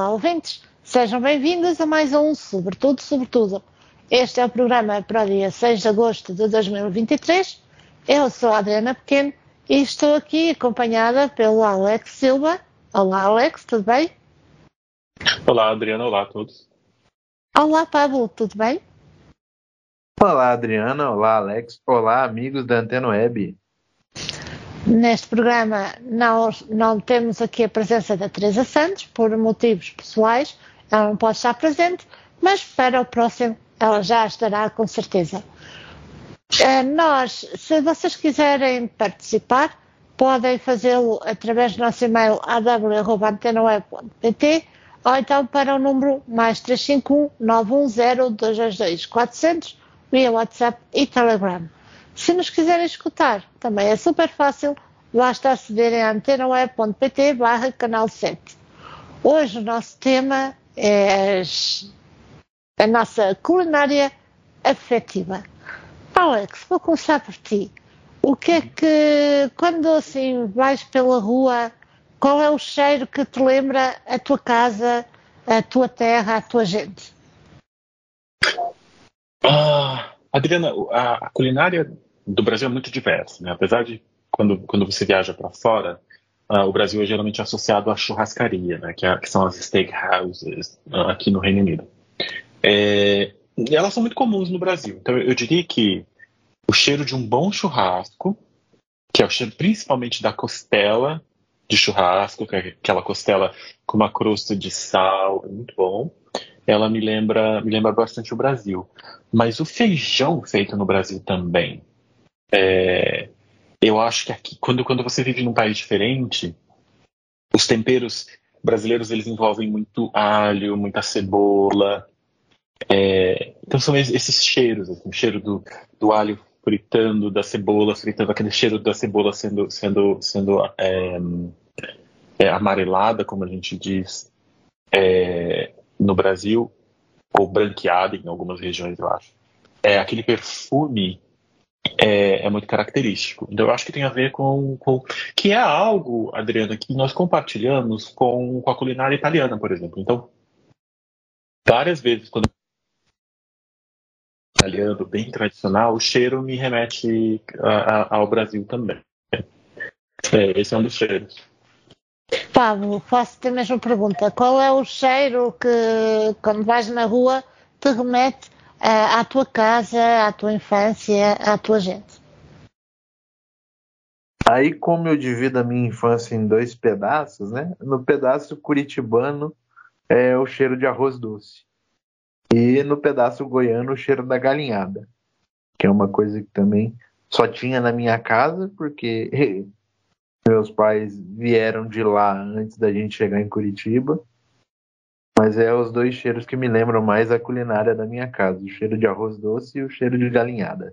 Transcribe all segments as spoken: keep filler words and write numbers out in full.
Olá, ouvintes, sejam bem-vindos a mais um Sobretudo, Sobretudo. Este é o programa para o dia seis de agosto de dois mil e vinte e três. Eu sou a Adriana Pequeno e estou aqui acompanhada pelo Alex Silva. Olá, Alex, tudo bem? Olá, Adriana, olá a todos. Olá, Pablo, tudo bem? Olá, Adriana, olá, Alex, olá, amigos da Antena Web. Neste programa não, não temos aqui a presença da Teresa Santos, por motivos pessoais, ela não pode estar presente, mas para o próximo ela já estará com certeza. Uh, nós, se vocês quiserem participar, podem fazê-lo através do nosso e-mail a w arroba antena web ponto p t ou então para o número mais três cinco um, nove um zero, dois dois dois, quatro zero zero via WhatsApp e Telegram. Se nos quiserem escutar, também é super fácil, basta acederem a antena web ponto p t barra canal sete. Hoje o nosso tema é a nossa culinária afetiva. Alex, vou começar por ti. O que é que, quando assim vais pela rua, qual é o cheiro que te lembra a tua casa, a tua terra, a tua gente? Ah, Adriana, a, a culinária do Brasil é muito diversa, né? Apesar de quando, quando você viaja para fora, uh, o Brasil é geralmente associado à churrascaria, né? Que, é, que são as steakhouses uh, aqui no Reino Unido. É, e elas são muito comuns no Brasil. Então eu diria que o cheiro de um bom churrasco, que é o cheiro principalmente da costela de churrasco, que é aquela costela com uma crosta de sal, é muito bom. Ela me lembra, me lembra bastante o Brasil. Mas o feijão feito no Brasil também. É, eu acho que aqui, quando, quando você vive num país diferente, os temperos brasileiros eles envolvem muito alho, muita cebola. É, então são esses cheiros, assim, o cheiro do, do alho fritando, da cebola fritando, aquele cheiro da cebola sendo, sendo, sendo é, é, amarelada, como a gente diz é, no Brasil, ou branqueada em algumas regiões, eu acho. É, aquele perfume é, é muito característico. Então eu acho que tem a ver com, com... que é algo, Adriana, que nós compartilhamos com, com a culinária italiana, por exemplo. Então, várias vezes, quando italiano, bem tradicional, o cheiro me remete a, a, ao Brasil também. É, esse é um dos cheiros. Pablo, faço-te a mesma pergunta. Qual é o cheiro que, quando vais na rua, te remete uh, à tua casa, à tua infância, à tua gente? Aí, como eu divido a minha infância em dois pedaços, né? No pedaço curitibano é o cheiro de arroz doce. E no pedaço goiano, o cheiro da galinhada, que é uma coisa que também só tinha na minha casa, porque meus pais vieram de lá antes da gente chegar em Curitiba. Mas é os dois cheiros que me lembram mais a culinária da minha casa, o cheiro de arroz doce e o cheiro de galinhada.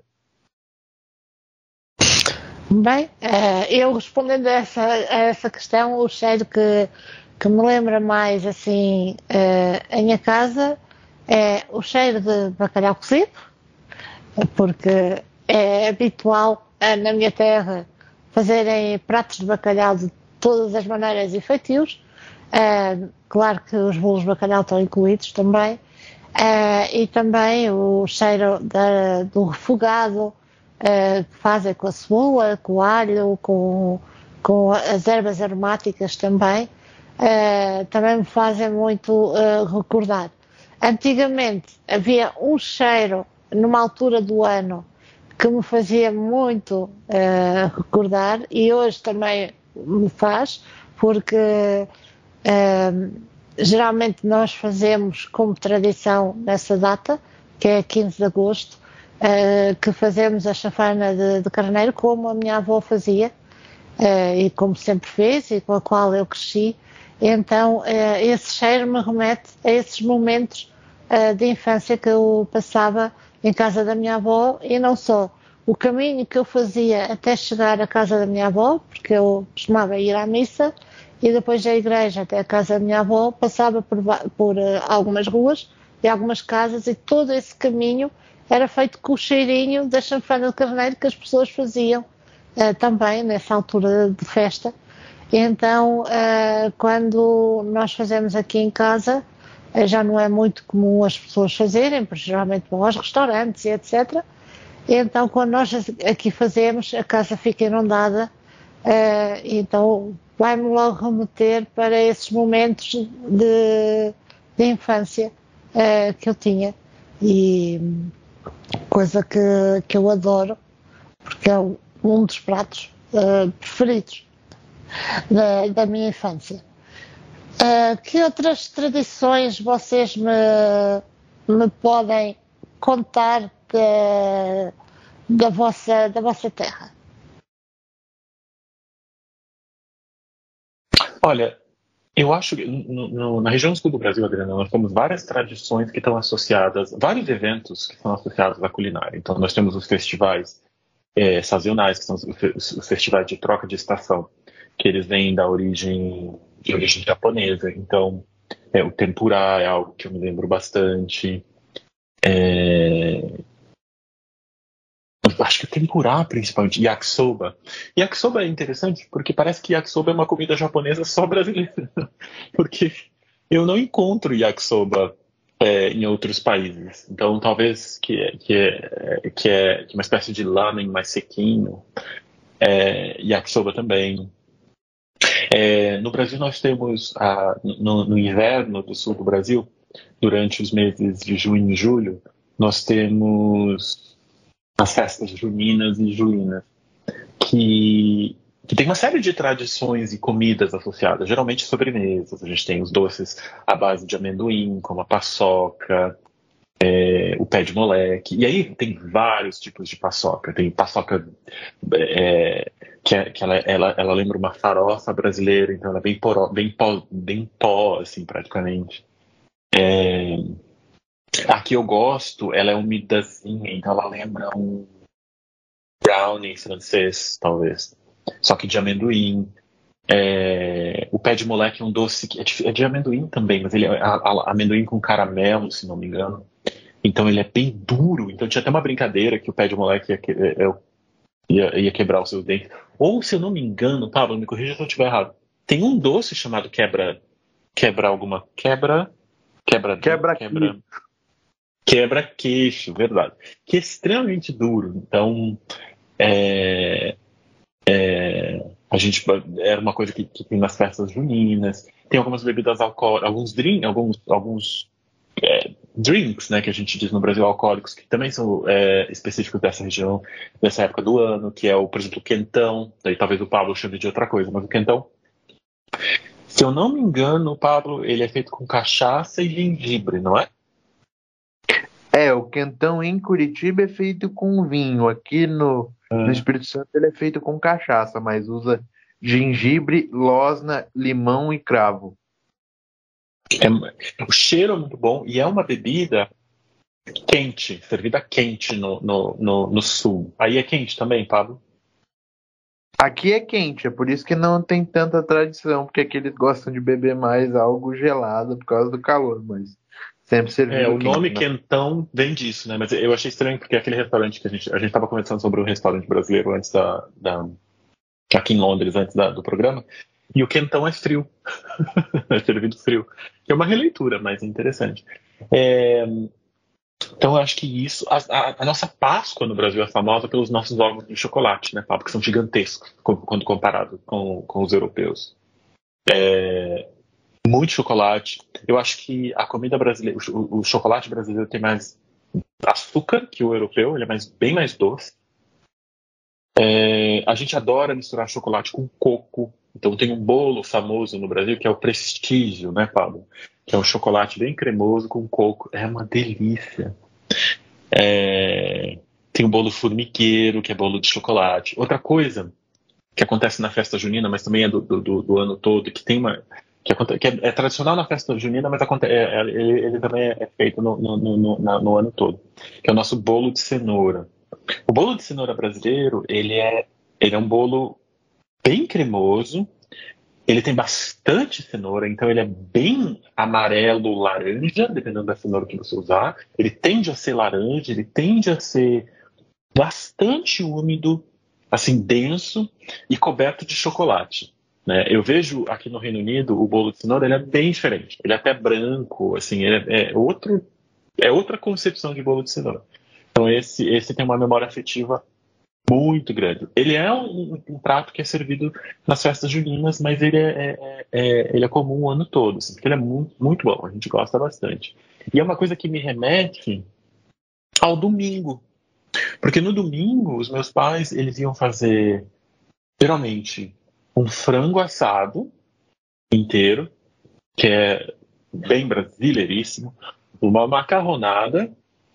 Bem, eu respondendo a essa, a essa questão, o cheiro que, que me lembra mais assim a minha casa é o cheiro de bacalhau cozido, porque é habitual na minha terra fazerem pratos de bacalhau de todas as maneiras e feitios. Uh, claro que os bolos de bacalhau estão incluídos também. Uh, e também o cheiro da, do refogado uh, que fazem com a cebola, com o alho, com, com as ervas aromáticas também, uh, também me fazem muito uh, recordar. Antigamente havia um cheiro numa altura do ano que me fazia muito uh, recordar e hoje também me faz, porque uh, geralmente nós fazemos como tradição nessa data, que é quinze de agosto, uh, que fazemos a chafana de, de carneiro como a minha avó fazia uh, e como sempre fez e com a qual eu cresci. Então uh, esse cheiro me remete a esses momentos uh, de infância que eu passava em casa da minha avó, e não só. O caminho que eu fazia até chegar à casa da minha avó, porque eu costumava ir à missa, e depois da igreja até a casa da minha avó, passava por, por uh, algumas ruas e algumas casas, e todo esse caminho era feito com o cheirinho da chanfana de carneiro que as pessoas faziam uh, também nessa altura de festa. Então, uh, quando nós fazemos aqui em casa, uh, já não é muito comum as pessoas fazerem, porque geralmente vão aos restaurantes e etcétera. Então, quando nós aqui fazemos, a casa fica inundada, uh, então vai-me logo remeter para esses momentos de, de infância uh, que eu tinha. E coisa que, que eu adoro, porque é um dos pratos uh, preferidos da, da minha infância. Uh, que outras tradições vocês me, me podem contar de, da, vossa, da vossa terra? Olha, eu acho que no, no, na região sul do Brasil, Adriana, nós temos várias tradições que estão associadas, vários eventos que são associados à culinária. Então, nós temos os festivais é, sazonais, que são os, os festivais de troca de estação, que eles vêm da origem, de origem japonesa. Então, é, o tempurá é algo que eu me lembro bastante. É, acho que o tempurá, principalmente, yakisoba. Yakisoba é interessante porque parece que yakisoba é uma comida japonesa só brasileira. Porque eu não encontro yakisoba é, em outros países. Então, talvez que, é, que, é, que é uma espécie de lamen mais sequinho. É, yakisoba também. É, no Brasil, nós temos, a, no, no inverno do sul do Brasil, durante os meses de junho e julho, nós temos as festas juninas e julinas, que, que tem uma série de tradições e comidas associadas, geralmente sobremesas. A gente tem os doces à base de amendoim, como a paçoca, é, o pé de moleque, e aí tem vários tipos de paçoca. Tem paçoca é, que, é, que ela, ela, ela lembra uma farofa brasileira, então ela é bem, poró, bem, pó, bem pó, assim, praticamente. É, a que eu gosto, ela é umidazinha, então ela lembra um brownie francês, talvez. Só que de amendoim. É, o pé de moleque é um doce que é de, é de amendoim também, mas ele é a, a, amendoim com caramelo, se não me engano. Então ele é bem duro. Então tinha até uma brincadeira que o pé de moleque ia, ia, ia, ia quebrar os seus dentes. Ou, se eu não me engano, Pablo, me corrija se eu estiver errado. Tem um doce chamado quebra... Quebra alguma... Quebra... Quebra... Quebra... quebra Quebra-queixo, verdade. Que é extremamente duro. Então, é, é, a gente era uma coisa que, que tem nas festas juninas. Tem algumas bebidas alcoólicas, alguns, drink, alguns, alguns é, drinks, né, que a gente diz no Brasil, alcoólicos, que também são é, específicos dessa região, dessa época do ano, que é, o, por exemplo, o quentão. Daí talvez o Pablo chame de outra coisa, mas o quentão, se eu não me engano, Pablo, ele é feito com cachaça e gengibre, não é? É, o quentão em Curitiba é feito com vinho. Aqui no, ah. no Espírito Santo ele é feito com cachaça, mas usa gengibre, losna, limão e cravo. É, o cheiro é muito bom e é uma bebida quente, servida quente no, no, no, no sul. Aí é quente também, Pablo? Aqui é quente, é por isso que não tem tanta tradição, porque aqui eles gostam de beber mais algo gelado por causa do calor, mas... Sempre servido é, o quente, nome né? Quentão vem disso, né? Mas eu achei estranho porque aquele restaurante que a gente a gente estava conversando sobre o restaurante brasileiro antes da, da aqui em Londres antes da, do programa, e o quentão é frio, é servido frio, que é uma releitura, mas é interessante. É, então eu acho que isso, a, a, a nossa Páscoa no Brasil é famosa pelos nossos ovos de chocolate, né, Pablo, que são gigantescos quando comparado com, com os europeus. É, muito chocolate. Eu acho que a comida brasileira, o, o chocolate brasileiro tem mais açúcar que o europeu, ele é mais, bem mais doce. É, a gente adora misturar chocolate com coco. Então tem um bolo famoso no Brasil que é o Prestígio, né, Pablo? Que é um chocolate bem cremoso com coco. É uma delícia. É, tem o bolo formigueiro, que é bolo de chocolate. Outra coisa que acontece na festa junina, mas também é do, do, do ano todo, que tem uma... Que, que é, é tradicional na festa junina, mas acontece, é, ele, ele também é feito no, no, no, no, no ano todo, que é o nosso bolo de cenoura. O bolo de cenoura brasileiro, ele é, ele é um bolo bem cremoso, ele tem bastante cenoura, então ele é bem amarelo, laranja, dependendo da cenoura que você usar. Ele tende a ser laranja, ele tende a ser bastante úmido, assim, denso e coberto de chocolate. né? Eu vejo aqui no Reino Unido o bolo de cenoura, ele é bem diferente. Ele é até branco, assim, ele é, é, outro, é outra concepção de bolo de cenoura. Então esse, esse tem uma memória afetiva muito grande. Ele é um, um prato que é servido nas festas juninas, mas ele é, é, é, ele é comum o ano todo, assim, porque ele é muito, muito bom, a gente gosta bastante. E é uma coisa que me remete ao domingo. Porque no domingo, os meus pais, eles iam fazer, geralmente, um frango assado inteiro, que é bem brasileiríssimo, uma macarronada,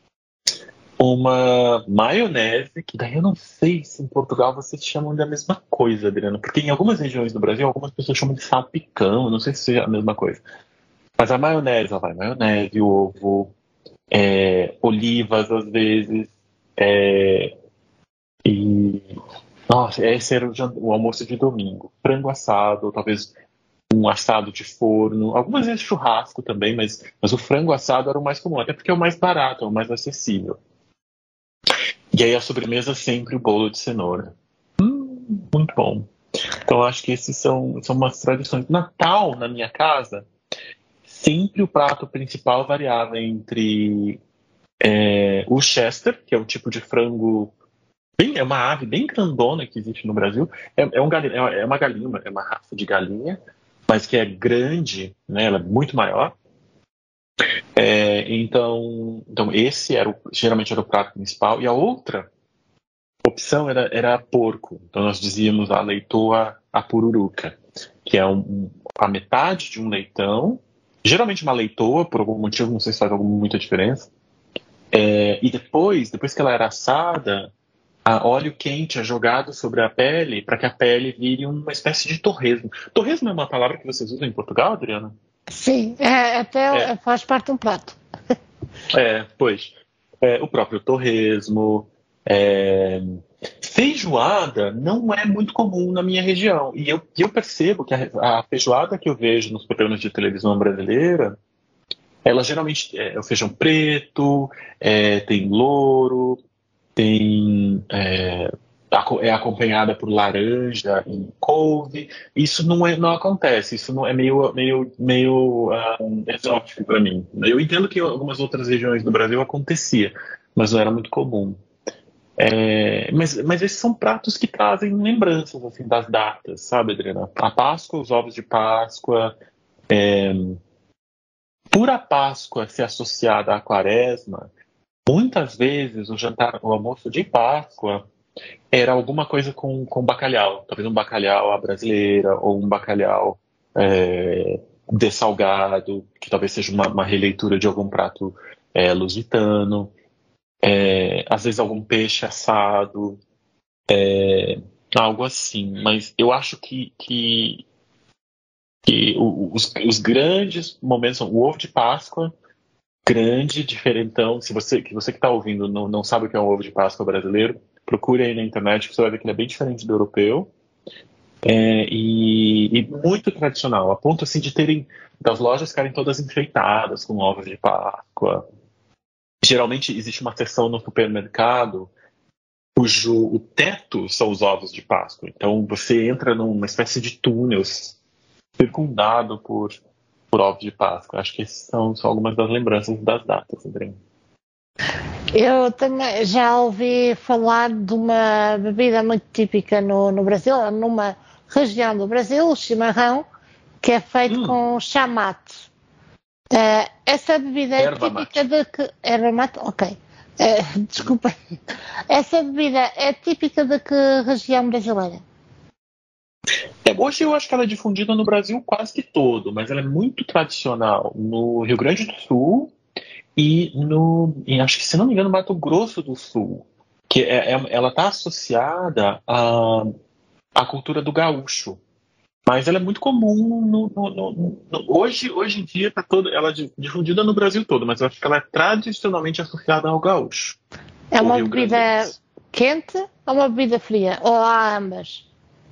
uma maionese, que daí eu não sei se em Portugal vocês chamam da mesma coisa, Adriano, porque em algumas regiões do Brasil, algumas pessoas chamam de salpicão, não sei se seja a mesma coisa. Mas a maionese, ela vai maionese, ovo, é, olivas às vezes, é, e... Nossa, esse era o, jan- o almoço de domingo. Frango assado, talvez um assado de forno, algumas vezes churrasco também, mas, mas o frango assado era o mais comum, até porque é o mais barato, é o mais acessível. E aí a sobremesa sempre o bolo de cenoura. Hum, muito bom. Então acho que esses são, são umas tradições. Natal, na minha casa, sempre o prato principal variava entre é, o Chester, que é um tipo de frango bem, é uma ave bem grandona que existe no Brasil. É, é, um galinha, é uma galinha, é uma raça de galinha, mas que é grande, né? Ela é muito maior. É, então, então esse era o, geralmente era o prato principal. E a outra opção era, era porco. Então nós dizíamos a leitoa a pururuca, que é um, um- a metade de um leitão, geralmente uma leitoa, por algum motivo, não sei se faz alguma, muita diferença. É, e depois, depois que ela era assada, a óleo quente é jogado sobre a pele para que a pele vire uma espécie de torresmo. Torresmo é uma palavra que vocês usam em Portugal, Adriana? Sim, é, É, até faz parte de um prato. é pois. É, o próprio torresmo. é, Feijoada não é muito comum na minha região. E eu, eu percebo que a, a feijoada que eu vejo nos programas de televisão brasileira, ela geralmente é o feijão preto, é, tem louro, tem é, aco- é acompanhada por laranja e couve. Isso não, é, não acontece. Isso não é meio, meio, meio ah, exótico para mim. Eu entendo que em algumas outras regiões do Brasil acontecia, mas não era muito comum. É, mas, mas esses são pratos que trazem lembranças assim, das datas, sabe, Adriana? A Páscoa, os ovos de Páscoa. Por a Páscoa ser associada à Quaresma, muitas vezes o jantar, o almoço de Páscoa era alguma coisa com, com bacalhau, talvez um bacalhau à brasileira ou um bacalhau é, dessalgado, que talvez seja uma, uma releitura de algum prato é, lusitano, é, às vezes algum peixe assado, algo assim. Mas eu acho que, que, que o- os, os grandes momentos são o ovo de Páscoa, grande, diferentão. Se você que você que está ouvindo não, não sabe o que é um ovo de Páscoa brasileiro, procure aí na internet que você vai ver que ele é bem diferente do europeu. É, e, e muito tradicional, a ponto assim de terem das lojas ficarem todas enfeitadas com ovos de Páscoa. Geralmente existe uma seção no supermercado cujo o teto são os ovos de Páscoa. Então você entra numa espécie de túnel circundado por, por ovos de Páscoa. Acho que essas são só algumas das lembranças das datas, André. Eu também já ouvi falar de uma bebida muito típica no, no Brasil, numa região do Brasil, o chimarrão, que é feito Hum, com chamate. Eh, essa bebida é erva típica mate. de que. Erva mate? Ok. Eh, desculpa. Essa bebida é típica de que região brasileira? É, hoje eu acho que ela é difundida no Brasil quase que todo, mas ela é muito tradicional no Rio Grande do Sul e no, e acho que, se não me engano, Mato Grosso do Sul, que é, é- ela está associada à, à cultura do gaúcho, mas ela é muito comum no, no- no- no- hoje, hoje em dia tá todo, ela é di- difundida no Brasil todo, mas eu acho que ela é tradicionalmente associada ao gaúcho, É ou uma bebida rio-grandense. quente ou uma bebida fria? Ou há ambas?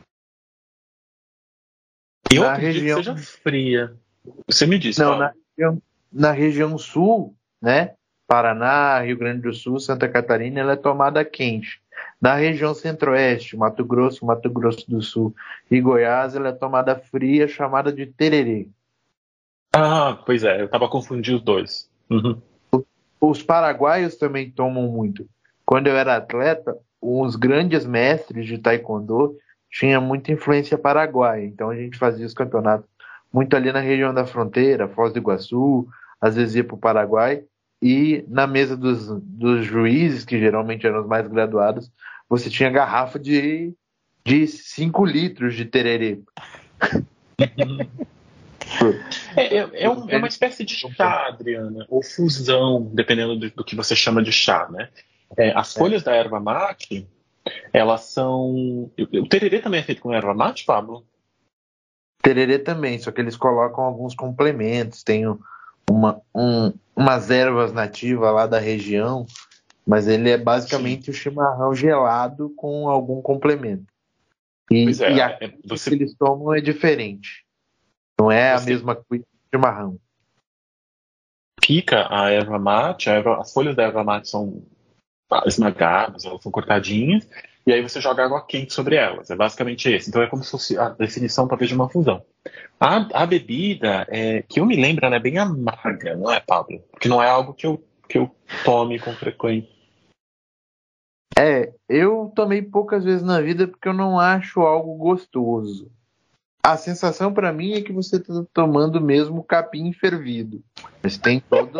Eu Na acredito que região, seja fria. Você me diz, não, na Paulo. região, na região sul, né? Paraná, Rio Grande do Sul, Santa Catarina, ela é tomada quente. Na região centro-oeste, Mato Grosso, Mato Grosso do Sul e Goiás, ela é tomada fria, chamada de tererê. Ah, pois é, eu tava confundindo os dois. Uhum. Os paraguaios também tomam muito. Quando eu era atleta, os grandes mestres de taekwondo tinham muita influência paraguaia. Então a gente fazia os campeonatos muito ali na região da fronteira, Foz do Iguaçu, às vezes ia para o Paraguai. E na mesa dos, dos juízes, que geralmente eram os mais graduados, você tinha garrafa de de cinco litros de tererê. É, é, é, um- é uma espécie de chá, Adriana, ou fusão, dependendo do, do que você chama de chá, né? É, as folhas da erva mate, elas são. O tererê também é feito com erva mate, Pablo? Tererê também, só que eles colocam alguns complementos. Tem uma, um, umas ervas nativas lá da região, mas ele é basicamente o chimarrão gelado com algum complemento. E, Pois é, e é, a é, você, que eles tomam é diferente. Não é a você mesma coisa de chimarrão. pica a erva mate, a erva- as folhas da erva mate são esmagadas, elas são cortadinhas, e aí você joga água quente sobre elas. É basicamente esse. Então é como se fosse a definição talvez de uma fusão. A, a bebida, é, que eu me lembro, ela é bem amarga, não é, Pablo? Porque não é algo que eu, que eu tome com frequência. É, eu tomei poucas vezes na vida porque eu não acho algo gostoso. A sensação pra mim é que você está tomando mesmo capim fervido. Mas tem todo,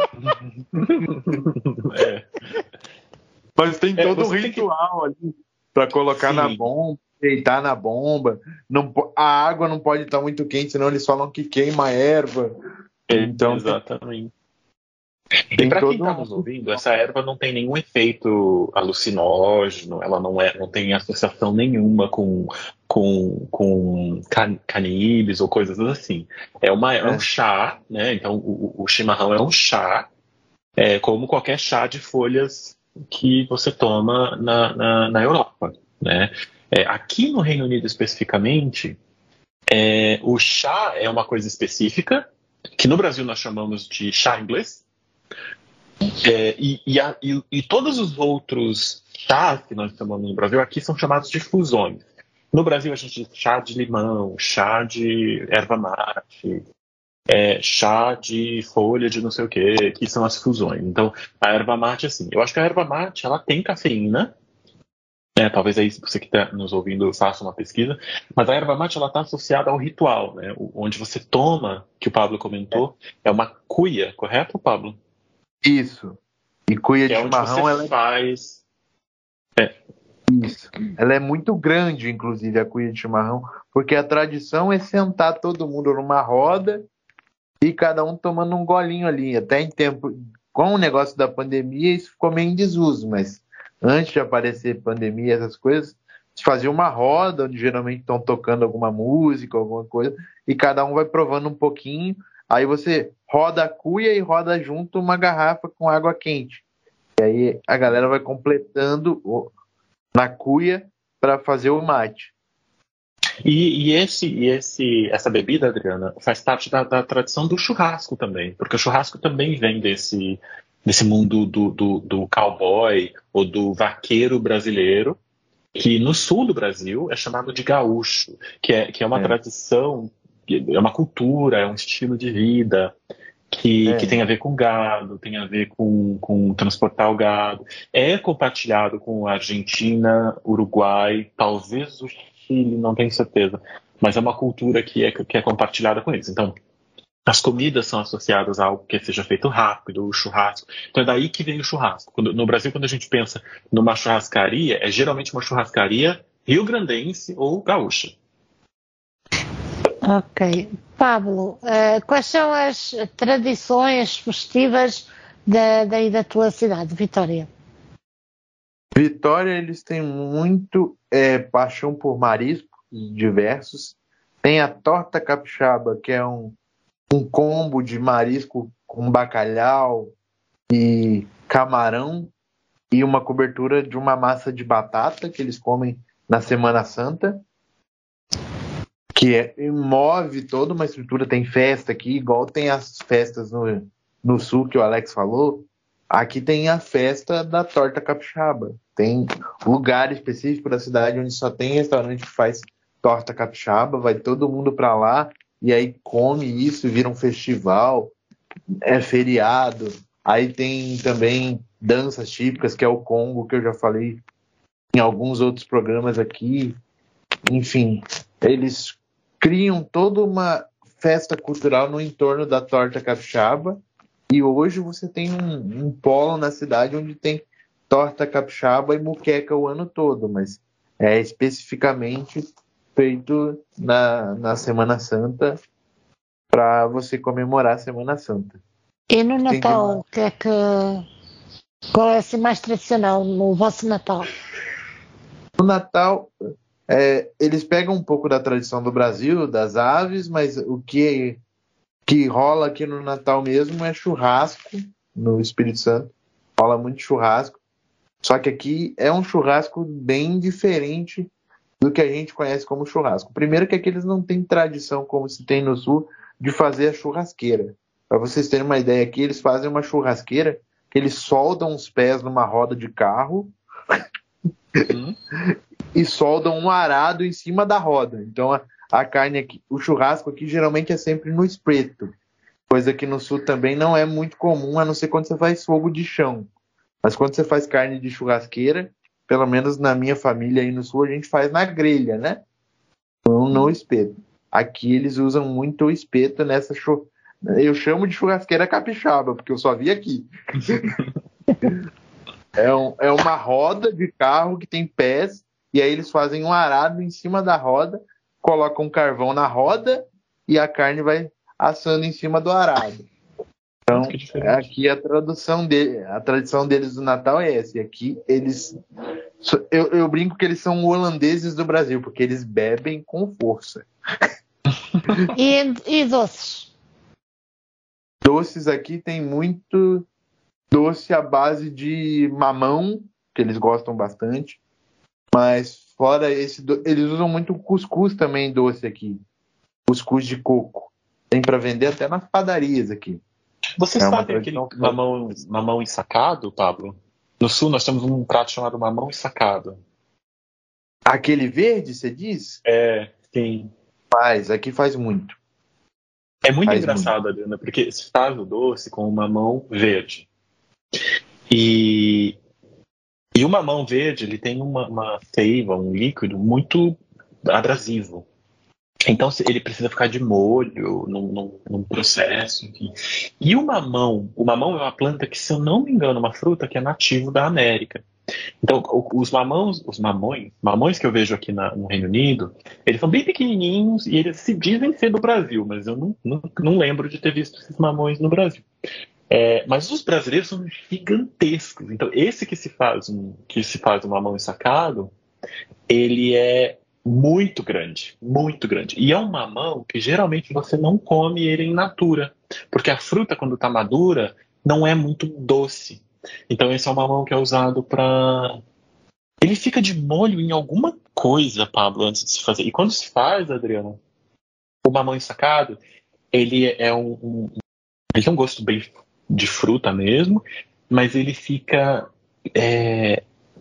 É. mas tem É, todo um você tem que. ritual ali para colocar na Sim, bomba, deitar na bomba. Não, po- a água não pode estar muito quente, senão eles falam que queima a erva. é, Então tem, exatamente. E tem para quem todo está nos um. ouvindo, essa erva não tem nenhum efeito alucinógeno, ela não, é, não tem associação nenhuma com, com, com can- caníbis ou coisas assim. É, uma, é um É, chá, né? Então o, o chimarrão é um chá, é como qualquer chá de folhas que você toma na, na, na Europa, né? É, aqui no Reino Unido especificamente, é, o chá é uma coisa específica, que no Brasil nós chamamos de chá inglês. É, e, e, a- e- e todos os outros chás que nós chamamos no Brasil aqui são chamados de fusões. No Brasil a gente diz chá de limão, chá de erva mate, é, chá de folha de não sei o que, que são as fusões. Então a erva mate, assim, eu acho que a erva mate ela tem cafeína, né? Talvez aí você que está nos ouvindo faça uma pesquisa, mas a erva mate ela está associada ao ritual, né? O- Onde você toma, que o Pablo comentou, é uma cuia, correto, Pablo? isso. E cuia Que de é onde você chimarrão, ela é faz. isso. Ela é muito grande, inclusive, a cuia de chimarrão, porque a tradição é sentar todo mundo numa roda e cada um tomando um golinho ali. Até em tempo, com o negócio da pandemia, isso ficou meio em desuso, mas antes de aparecer pandemia, essas coisas, se fazia uma roda, onde geralmente estão tocando alguma música, alguma coisa, e cada um vai provando um pouquinho. Aí você roda a cuia e roda junto uma garrafa com água quente. E aí a galera vai completando o- na cuia para fazer o mate. E, e esse, e esse, essa bebida, Adriana, faz parte da, da tradição do churrasco também, porque o churrasco também vem desse, desse mundo do, do, do cowboy ou do vaqueiro brasileiro, que no sul do Brasil é chamado de gaúcho, que é, que é uma É, tradição, é uma cultura, é um estilo de vida que, que é. tem a ver com gado, tem a ver com, com transportar o gado. É compartilhado com a Argentina, Uruguai, talvez o Chile, não tenho certeza. Mas é uma cultura que é, que é compartilhada com eles. Então, as comidas são associadas a algo que seja feito rápido, o churrasco. Então é daí que vem o churrasco. Quando- no Brasil, quando a gente pensa numa churrascaria, é geralmente uma churrascaria rio-grandense ou gaúcha. Ok. Pablo, eh, quais são as tradições festivas da, daí da tua cidade, Vitória? Vitória, eles têm muito é, paixão por mariscos diversos. Tem a torta capixaba, que é um, um combo de marisco com bacalhau e camarão e uma cobertura de uma massa de batata que eles comem na Semana Santa, que é, move toda uma estrutura. Tem festa aqui, igual tem as festas no, no sul que o Alex falou. aqui tem a festa da torta capixaba. Tem lugar específico da cidade onde só tem restaurante que faz torta capixaba, vai todo mundo para lá e aí come isso, vira um festival, é feriado. Aí tem também danças típicas, que é o Congo, que eu já falei em alguns outros programas aqui. Enfim, eles criam toda uma festa cultural no entorno da torta capixaba. E hoje você tem um, um polo na cidade onde tem torta capixaba e muqueca o ano todo, mas é especificamente feito na, na Semana Santa para você comemorar a Semana Santa. E no Natal, o que é que. Qual é assim mais tradicional no vosso Natal? No Natal, é, eles pegam um pouco da tradição do Brasil, das aves, mas o que, que rola aqui no Natal mesmo é churrasco, no Espírito Santo. Rola muito churrasco. Só que aqui é um churrasco bem diferente do que a gente conhece como churrasco. Primeiro que aqui eles não têm tradição, como se tem no Sul, de fazer a churrasqueira. Para vocês terem uma ideia aqui, eles fazem uma churrasqueira que eles soldam os pés numa roda de carro uhum. e soldam um arado em cima da roda. Então a, a carne aqui, o churrasco aqui geralmente é sempre no espeto, coisa que no Sul também não é muito comum, a não ser quando você faz fogo de chão. Mas quando você faz carne de churrasqueira, pelo menos na minha família aí no Sul, a gente faz na grelha, né? Não no espeto. Aqui eles usam muito o espeto nessa churrasqueira. Eu chamo de churrasqueira capixaba, porque eu só vi aqui. é, um, é uma roda de carro que tem pés, e aí eles fazem um arado em cima da roda, colocam um carvão na roda e a carne vai assando em cima do arado. Então, aqui a tradução dele, a tradição deles do Natal é essa. E aqui eles. Eu, eu brinco que eles são holandeses do Brasil, porque eles bebem com força. E, e doces? Doces aqui tem muito doce à base de mamão, que eles gostam bastante. Mas fora esse, eles usam muito cuscuz também doce aqui. Cuscuz de coco. Tem para vender até nas padarias aqui. Vocês é sabem aquele mamão, mamão ensacado, Pablo? No Sul nós temos um prato chamado mamão ensacado. Aquele verde, você diz? É, sim. Faz, aqui faz muito. É muito faz engraçado, muito. Adriana, porque se faz o doce com o mamão verde. E, e o mamão verde, ele tem uma, uma seiva, um líquido muito abrasivo. Então ele precisa ficar de molho num, num, num processo, enfim. E o mamão, o mamão é uma planta que, se eu não me engano, é uma fruta que é nativo da América. Então os mamões, os mamões, mamões que eu vejo aqui na, no Reino Unido, eles são bem pequenininhos e eles se dizem ser do Brasil, mas eu não, não, não lembro de ter visto esses mamões no Brasil. É, mas os brasileiros são gigantescos. Então esse que se faz um, que se faz um mamão ensacado, ele é muito grande, muito grande. E é um mamão que geralmente você não come ele in natura, porque a fruta, quando está madura, não é muito doce. Então esse é um mamão que é usado para... Ele fica de molho em alguma coisa, Pablo, antes de se fazer. E quando se faz, Adriano, o mamão ensacado, ele é um, um... Ele tem um gosto bem de fruta mesmo, mas ele fica... É...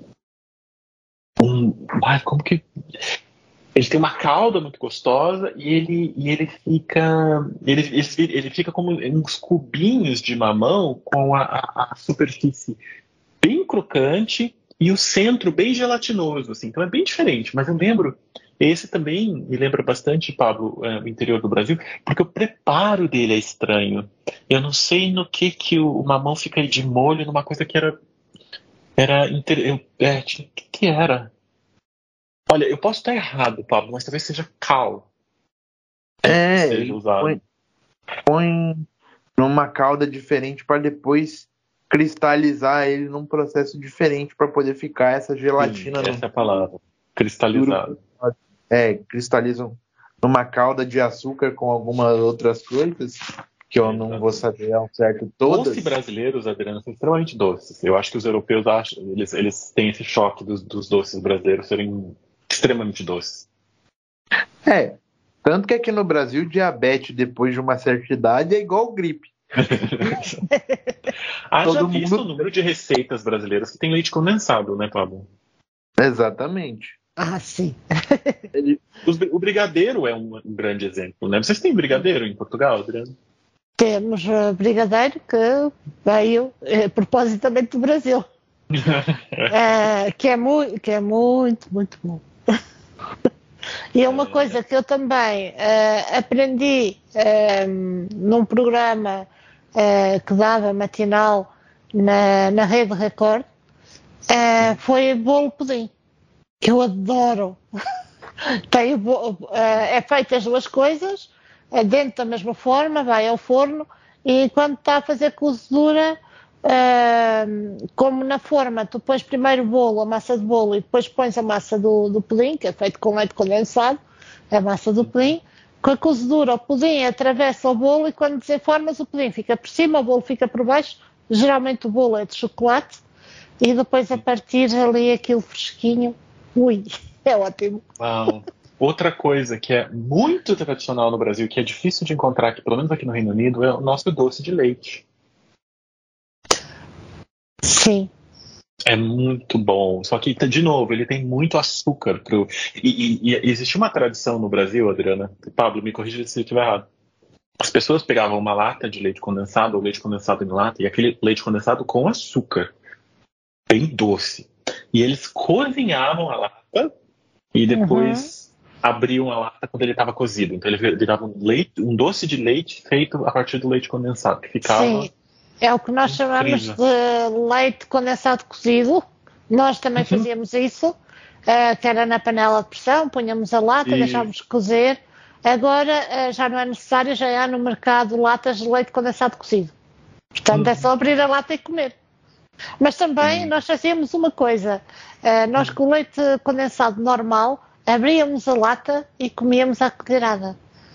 Um... Ai, como que... Ele tem uma calda muito gostosa e ele, e ele fica ele, ele, ele fica como uns cubinhos de mamão com a, a, a superfície bem crocante e o centro bem gelatinoso, assim. Então é bem diferente, mas eu lembro, esse também me lembra bastante, Pablo, é, o interior do Brasil, porque o preparo dele é estranho. Eu não sei no que que o, o mamão fica de molho numa coisa que era era inter, é, o que que era? Olha, eu posso estar errado, Pablo, mas talvez seja cal. É, seja usado. Põe, põe numa calda diferente para depois cristalizar ele num processo diferente para poder ficar essa gelatina. Sim, essa no... é a palavra, cristalizado. É, cristalizam numa calda de açúcar com algumas outras coisas que eu não vou saber ao certo todas. Doces brasileiros, Adriano, são extremamente doces. Eu acho que os europeus acham, eles, eles têm esse choque dos, dos doces brasileiros serem extremamente doces. É, tanto que aqui no Brasil, diabetes depois de uma certa idade é igual gripe. Haja Todo visto mundo- o número de receitas brasileiras que tem leite condensado, né, Pablo? Exatamente. Ah, sim. Ele- Os bri- O brigadeiro é um um grande exemplo, né? Vocês têm brigadeiro em Portugal, Adriano? Temos uh, brigadeiro que veio eh, propositamente do Brasil, Eh, que, é mu- que é muito, muito bom. E é uma É. coisa que eu também eh, aprendi eh, num programa eh, que dava matinal na, na Rede Record, eh, foi bolo pudim, que eu adoro. Tem o bo- eh, é feito as duas coisas, é dentro da mesma forma, vai ao forno e quando está a fazer cozedura, eh, como na forma, tu pões primeiro o bolo, a massa de bolo e depois pões a massa do, do pudim, que é feito com leite condensado, a massa do pudim. Com a cozedura, o pudim atravessa o bolo e quando desenformas, o pudim fica por cima, o bolo fica por baixo. Geralmente o bolo é de chocolate e depois a partir ali aquilo fresquinho, ui, é ótimo. Uau. Outra coisa que é muito tradicional no Brasil, que é difícil de encontrar aqui, pelo menos aqui no Reino Unido, é o nosso doce de leite. Sim, É muito bom. Só que, de novo, ele tem muito açúcar. Pro... E, e- e existe uma tradição no Brasil, Adriana. Pablo, me corrija se eu estiver errado. As pessoas pegavam uma lata de leite condensado ou leite condensado em lata e aquele leite condensado com açúcar, bem doce. E eles cozinhavam a lata e depois abriam a lata quando ele estava cozido. Então ele virava um, leite, um doce de leite feito a partir do leite condensado, que ficava... sim. É o que nós chamamos de leite condensado cozido. Nós também Uhum. fazíamos isso, eh, que era na panela de pressão, punhamos a lata, E- deixávamos cozer. Agora eh, já não é necessário, já há no mercado latas de leite condensado cozido. Portanto, é só abrir a lata e comer. Mas também Hum. nós fazíamos uma coisa. eh, nós com o leite condensado normal, abríamos a lata e comíamos à colherada.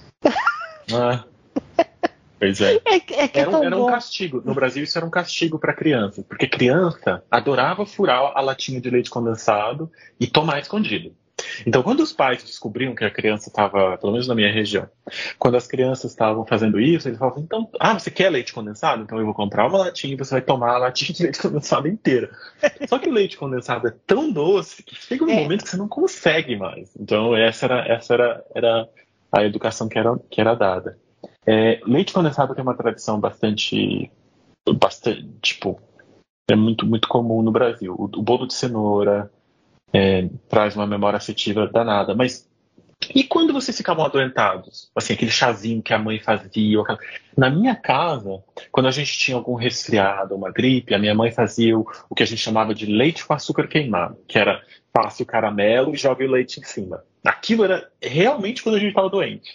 Ah, pois é. É, que- é que é Era um, tão era um bom. castigo. No Brasil, isso era um castigo para criança, porque criança adorava furar a latinha de leite condensado e tomar escondido. Então, quando os pais descobriam que a criança estava, pelo menos na minha região, quando as crianças estavam fazendo isso, eles falavam, então, ah, você quer leite condensado? Então eu vou comprar uma latinha e você vai tomar a latinha de leite condensado inteira. Só que o leite condensado é tão doce que chega um É. momento que você não consegue mais. Então, essa era, essa era, era a educação que era, que era dada. É, leite condensado tem uma tradição bastante, bastante, tipo, é muito, muito comum no Brasil. O, o bolo de cenoura é, traz uma memória afetiva danada. Mas e quando vocês ficavam adoentados? Assim, aquele chazinho que a mãe fazia. Aquela... Na minha casa, quando a gente tinha algum resfriado, uma gripe, a minha mãe fazia o, o que a gente chamava de leite com açúcar queimado, que era passe o caramelo e jogue o leite em cima. Aquilo era realmente quando a gente estava doente.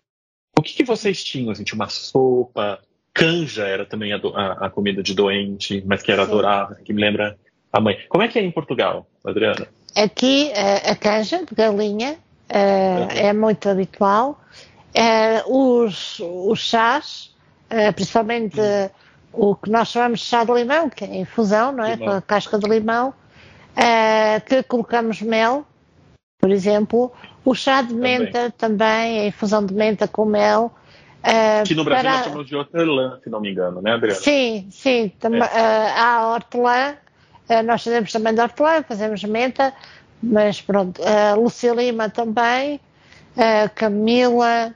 O que, que vocês tinham? Assim, tinha uma sopa, canja era também a, do- a- a comida de doente, mas que era Sim. adorável, que me lembra a mãe. Como é que é em Portugal, Adriana? Aqui eh, a canja de galinha eh, é muito habitual. Eh, os, os chás, eh, principalmente eh, o que nós chamamos de chá de limão, que é infusão, não é? Limão. Com a casca de limão, eh, que colocamos mel, por exemplo. O chá de menta também, a infusão de menta com mel. eh, Que no Brasil para- nós chamamos de hortelã, se não me engano, né, Adriana? Sim, sim. Tam- É. eh, há a hortelã, eh, nós fazemos também de hortelã, fazemos menta, mas pronto. A Lúcia Lima também, a Camila.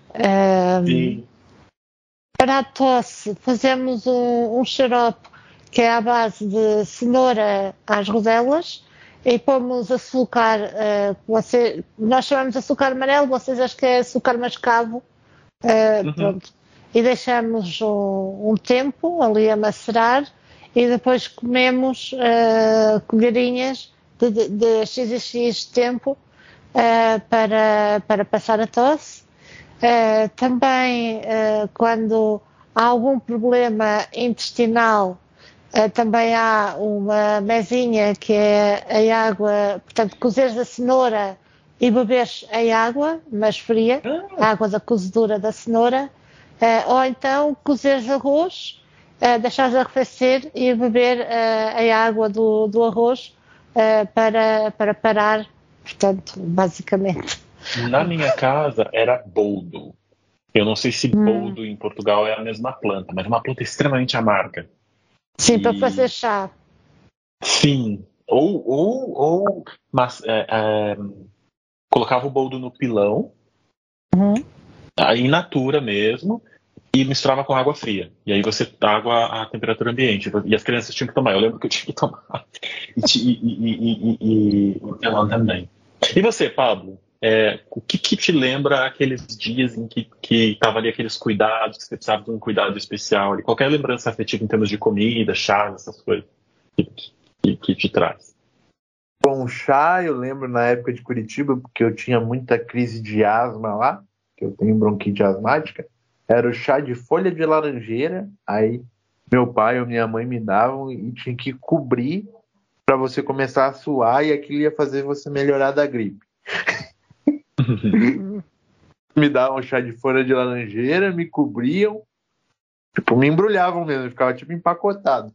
eh, Sim. Para a tosse, fazemos um, um xarope que é à base de cenoura às rodelas e pomos açúcar, eh, você, nós chamamos de açúcar amarelo, vocês acham que é açúcar mascavo. Uh, Uhum. pronto. E deixamos um, um tempo ali a macerar e depois comemos uh, colherinhas de, de, de x em x tempo uh, para, para passar a tosse. Uh, também uh, quando há algum problema intestinal, uh, também há uma mesinha que é a água, portanto, cozeres a cenoura e beberes a água, mas fria, a água da cozedura da cenoura, eh, ou então cozeres arroz, eh, deixares arrefecer e beber eh, a água do, do arroz eh, para, para parar, portanto, basicamente. Na minha casa era boldo. Eu não sei se Hum. boldo em Portugal é a mesma planta, mas é uma planta extremamente amarga. Sim, E- para fazer chá. Sim. Ou, ou, ou mas, é, é, colocava o boldo no pilão, Uhum. in natura mesmo, e misturava com água fria. E aí você água à temperatura ambiente. E as crianças tinham que tomar. Eu lembro que eu tinha que tomar. E, ti- e, e, e, e, e o Telão também. E você, Pablo? É, o que, que te lembra aqueles dias em que que tava ali aqueles cuidados, que você precisava de um cuidado especial? Ali, qualquer lembrança afetiva em termos de comida, chá, essas coisas que, que, que te traz? Bom, chá, eu lembro na época de Curitiba, porque eu tinha muita crise de asma lá, que eu tenho bronquite asmática, era o chá de folha de laranjeira, aí meu pai ou minha mãe me davam e tinha que cobrir para você começar a suar e aquilo ia fazer você melhorar da gripe. Me davam chá de folha de laranjeira, me cobriam, tipo, me embrulhavam mesmo, eu ficava tipo empacotado.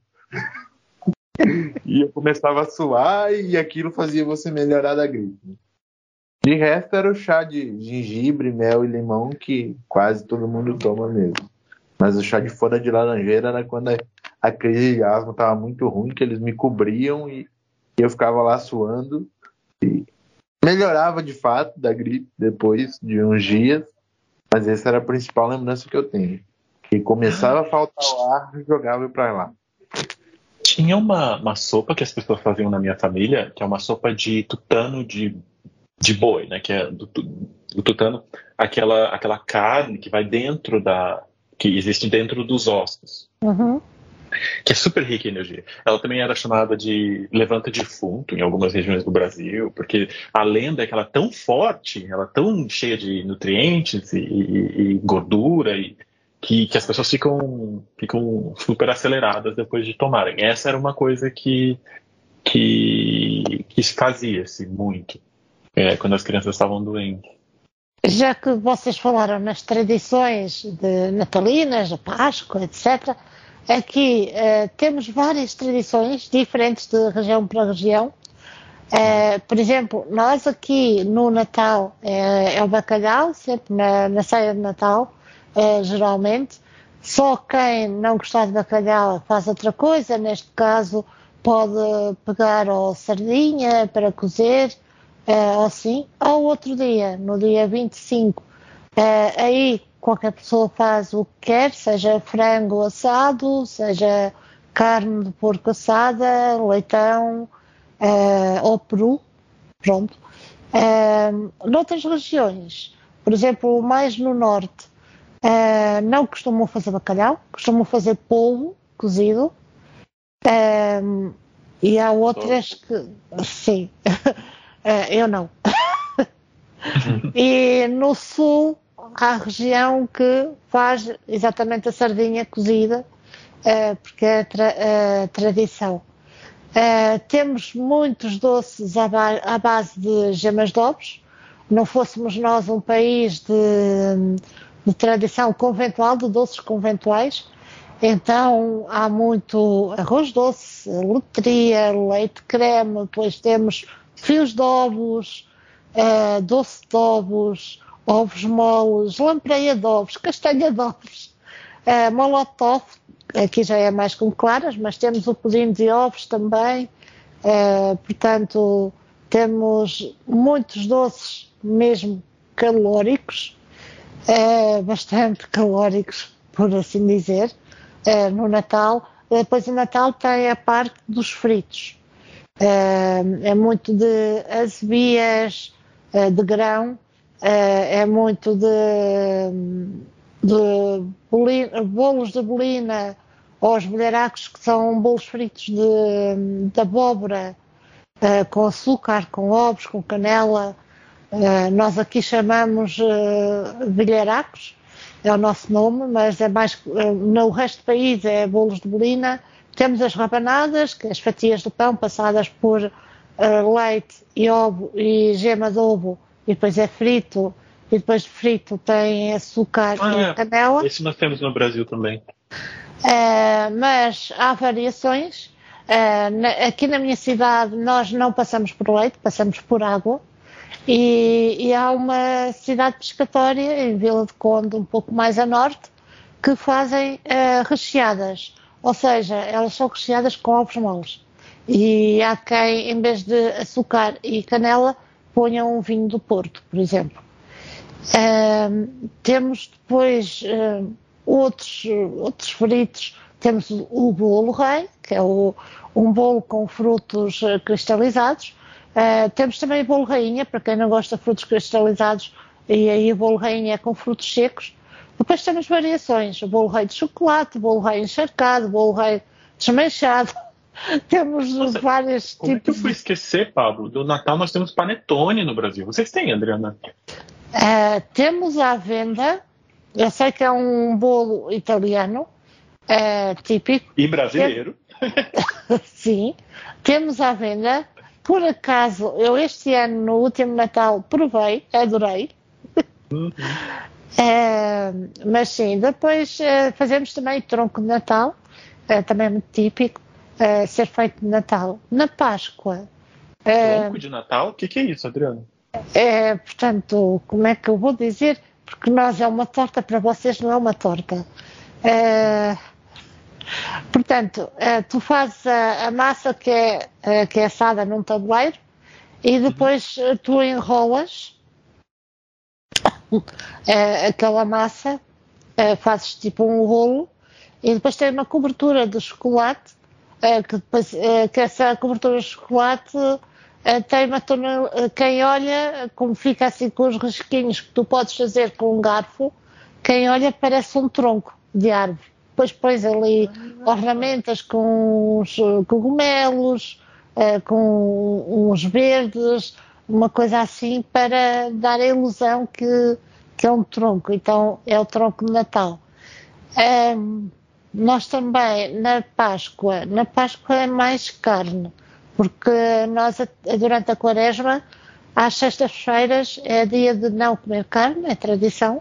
E eu começava a suar e aquilo fazia você melhorar da gripe. De resto era o chá de gengibre, mel e limão que quase todo mundo toma mesmo. Mas o chá de folha de laranjeira era quando a, a crise de asma estava muito ruim, que eles me cobriam e, e eu ficava lá suando. E melhorava de fato da gripe depois de uns dias, mas essa era a principal lembrança que eu tenho. Que começava a faltar o ar e jogava para lá. Tinha uma, uma sopa que as pessoas faziam na minha família, que é uma sopa de tutano de, de boi, né? Que é do, do tutano, aquela, aquela carne que vai dentro da. Que existe dentro dos ossos, Uhum. que é super rica em energia. Ela também era chamada de levanta defunto em algumas regiões do Brasil, porque a lenda é que ela é tão forte, ela é tão cheia de nutrientes e, e- e gordura, e, que, que as pessoas ficam, ficam super aceleradas depois de tomarem. Essa era uma coisa que, que, que se fazia-se muito é, quando as crianças estavam doentes. Já que vocês falaram nas tradições de natalinas, a Páscoa, etcétera, aqui eh, temos várias tradições diferentes de região para região. Eh, por exemplo, nós aqui no Natal eh, é o bacalhau, sempre na, na ceia de Natal, eh, geralmente. Só quem não gostar de bacalhau faz outra coisa, neste caso pode pegar ou sardinha para cozer, eh, ou assim, ou outro dia, no dia vinte e cinco, eh, aí qualquer pessoa faz o que quer, seja frango assado, seja carne de porco assada, leitão, eh, ou peru, pronto. Eh, noutras regiões, por exemplo, mais no norte, eh, não costumam fazer bacalhau, costumam fazer polvo cozido, eh, e há outras que, sim, eh, eu não. E no sul há a região que faz exatamente a sardinha cozida, eh, porque é a tra- a tradição. Eh, temos muitos doces à, ba- à base de gemas de ovos. Não fôssemos nós um país de, de tradição conventual, de doces conventuais, então há muito arroz doce, letria, leite creme, depois temos fios de ovos, eh, doce de ovos, ovos moles, lampreia de ovos, castanha de ovos, eh, molotov, aqui já é mais com claras, mas temos o pudim de ovos também, eh, portanto temos muitos doces mesmo calóricos, eh, bastante calóricos, por assim dizer, eh, no Natal. Depois o Natal tem a parte dos fritos. Eh, é muito de azebias, eh, de grão, eh, é muito de, de bolina, bolos de bolina, ou os bolharacos, que são bolos fritos de, de abóbora, eh, com açúcar, com ovos, com canela. Eh, nós aqui chamamos uh, bilharacos, é o nosso nome, mas é mais, uh, no resto do país é bolos de bolina. Temos as rabanadas, que é as fatias de pão passadas por uh, leite e ovo e gema de ovo, e depois é frito, e depois de frito tem açúcar Ah, e é. canela. Esse nós temos no Brasil também. Uh, mas há variações. Uh, na, aqui na minha cidade nós não passamos por leite, passamos por água. E, e há uma cidade pescatória, em Vila de Conde, um pouco mais a norte, que fazem uh, recheadas, ou seja, elas são recheadas com ovos moles. E há quem, em vez de açúcar e canela, ponham um vinho do Porto, por exemplo. Uh, temos depois uh, outros, outros fritos. Temos o bolo rei, que é o, um bolo com frutos uh, cristalizados. Uh, temos também o bolo rainha, para quem não gosta de frutos cristalizados, e aí o bolo rainha é com frutos secos. Depois temos variações, o bolo rei de chocolate, o bolo rei encharcado, o bolo rei desmanchado. Temos Nossa, vários como tipos. é que eu fui esquecer, Pablo? Do Natal nós temos panetone no Brasil. Vocês têm, Adriana? Uh, temos à venda, eu sei que é um bolo italiano, uh, típico. E brasileiro. Tem... Sim, temos à venda. Por acaso, eu este ano, no último Natal, provei, adorei. Uhum. Uh, mas sim, depois uh, fazemos também tronco de Natal, uh, também é muito típico, uh, ser feito de Natal. Na Páscoa. Tronco uh, de Natal? O que, que é isso, Adriana? É, portanto, como é que eu vou dizer? Porque nós é uma torta, para vocês não é uma torta. Uh, portanto, uh, tu fazes a, a massa que é, uh, que é assada num tabuleiro e depois uh, tu enrolas uh, aquela massa, uh, fazes tipo um rolo e depois tem uma cobertura de chocolate, uh, que, depois, uh, que essa cobertura de chocolate uh, tem uma tonel... uh, quem olha, como fica assim com os risquinhos que tu podes fazer com um garfo, quem olha parece um tronco de árvore. Depois pões ali ornamentas com uns cogumelos, uh, com uns verdes, uma coisa assim para dar a ilusão que, que é um tronco. Então é o tronco de Natal. Um, nós também na Páscoa, na Páscoa é mais carne, porque nós durante a Quaresma, às sextas-feiras é dia de não comer carne, é tradição.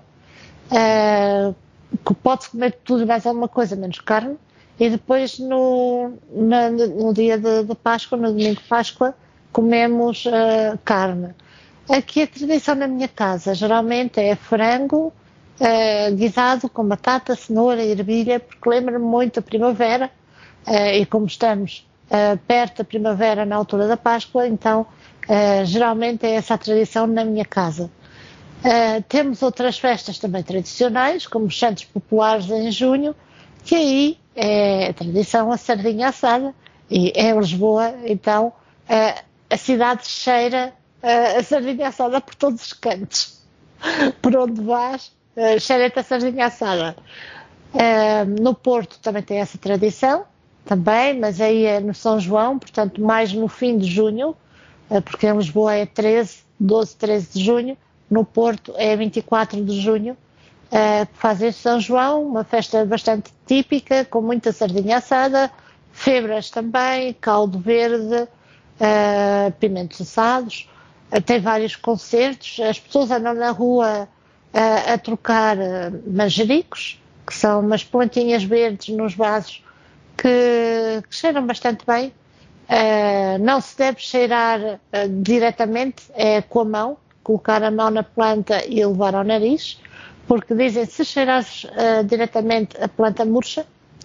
Uh, pode-se comer tudo e mais alguma coisa, menos carne. E depois no, no, no dia de, de Páscoa, no domingo de Páscoa, comemos uh, carne. Aqui a tradição na minha casa geralmente é frango, uh, guisado com batata, cenoura e ervilha, porque lembra-me muito a primavera, uh, e como estamos uh, perto da primavera na altura da Páscoa, então uh, geralmente é essa a tradição na minha casa. Uh, temos outras festas também tradicionais, como os Santos Populares em junho, que aí é a tradição a sardinha assada, e é Lisboa, então uh, a cidade cheira uh, a sardinha assada por todos os cantos. Por onde vais, uh, cheira-te a sardinha assada. Uh, no Porto também tem essa tradição, também, mas aí é no São João, portanto mais no fim de junho, uh, porque em Lisboa é treze, doze, treze de junho, no Porto é vinte e quatro de junho, uh, que fazem São João, uma festa bastante típica, com muita sardinha assada, febras também, caldo verde, uh, pimentos assados, uh, tem vários concertos, as pessoas andam na rua uh, a trocar uh, manjericos, que são umas plantinhas verdes nos vasos que, que cheiram bastante bem. Uh, não se deve cheirar uh, diretamente, é com a mão, colocar a mão na planta e levar ao nariz, porque dizem que se cheirares uh, diretamente a planta murcha.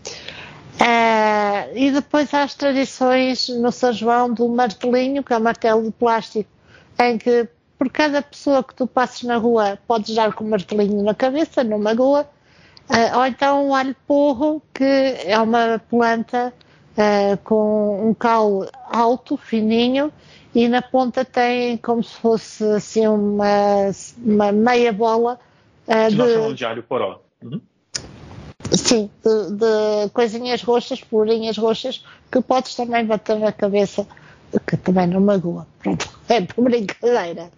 Uh, e depois há as tradições no São João do martelinho, que é um martelo de plástico, em que por cada pessoa que tu passes na rua podes dar com o martelinho na cabeça, não magoa. Uh, ou então o alho porro, que é uma planta uh, com um caule alto, fininho, e na ponta tem como se fosse assim uma, uma meia bola uh, que de... nós chamamos de alho poró. Uhum. Sim, de, de coisinhas roxas, florinhas roxas, que podes também bater na cabeça, que também não magoa. Pronto, é por brincadeira.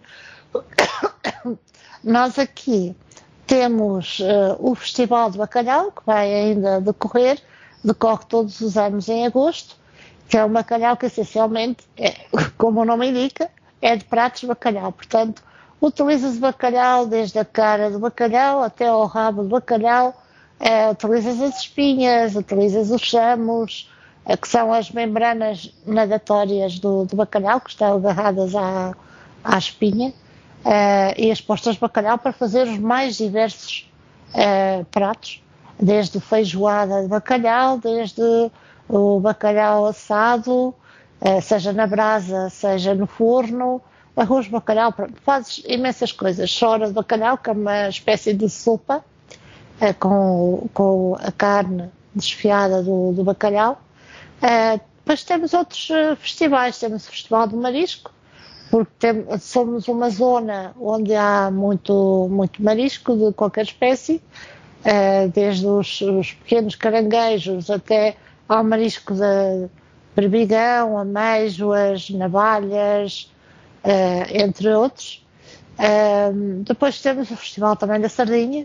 Nós aqui temos uh, o Festival de Bacalhau, que vai ainda decorrer, decorre todos os anos em agosto, que é um bacalhau que essencialmente, é, como o nome indica, é de pratos de bacalhau. Portanto, utiliza-se bacalhau desde a cara do bacalhau até ao rabo do bacalhau, é, utilizas as espinhas, utilizas os chamos, é, que são as membranas nadatórias do, do bacalhau, que estão agarradas à, à espinha, uh, e as postas de bacalhau para fazer os mais diversos uh, pratos, desde feijoada de bacalhau, desde o bacalhau assado, uh, seja na brasa, seja no forno, arroz de bacalhau, fazes imensas coisas. Chora de bacalhau, que é uma espécie de sopa, uh, com, com a carne desfiada do, do bacalhau. Uh, depois temos outros uh, festivais, temos o Festival do Marisco, porque tem, somos uma zona onde há muito, muito marisco de qualquer espécie, uh, desde os, os pequenos caranguejos até ao marisco de berbigão, ameijoas, navalhas, uh, entre outros. Uh, depois temos o Festival também da Sardinha,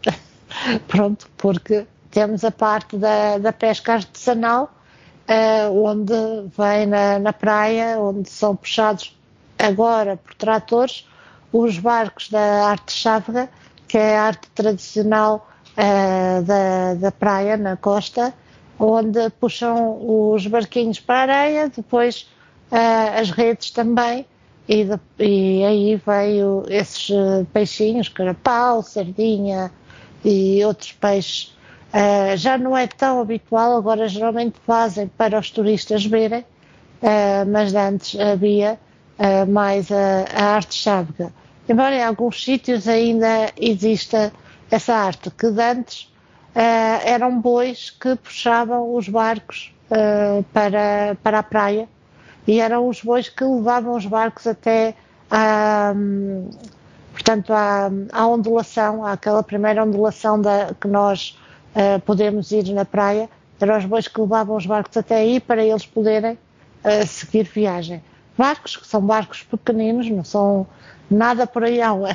pronto, porque temos a parte da, da pesca artesanal, uh, onde vem na, na praia, onde são puxados agora por tratores os barcos da arte chávega, que é a arte tradicional uh, da, da praia, na costa, onde puxam os barquinhos para a areia, depois uh, as redes também, e, de, e aí veio esses uh, peixinhos, carapau, sardinha e outros peixes. Uh, já não é tão habitual, agora geralmente fazem para os turistas verem, uh, mas antes havia uh, mais a, a arte chávega. Embora em alguns sítios ainda exista essa arte, que de antes uh, eram bois que puxavam os barcos uh, para, para a praia, e eram os bois que levavam os barcos até à, portanto, à, à ondulação, àquela primeira ondulação da, que nós uh, podemos ir na praia. Eram os bois que levavam os barcos até aí para eles poderem uh, seguir viagem. Barcos que são barcos pequeninos, não são nada por aí além.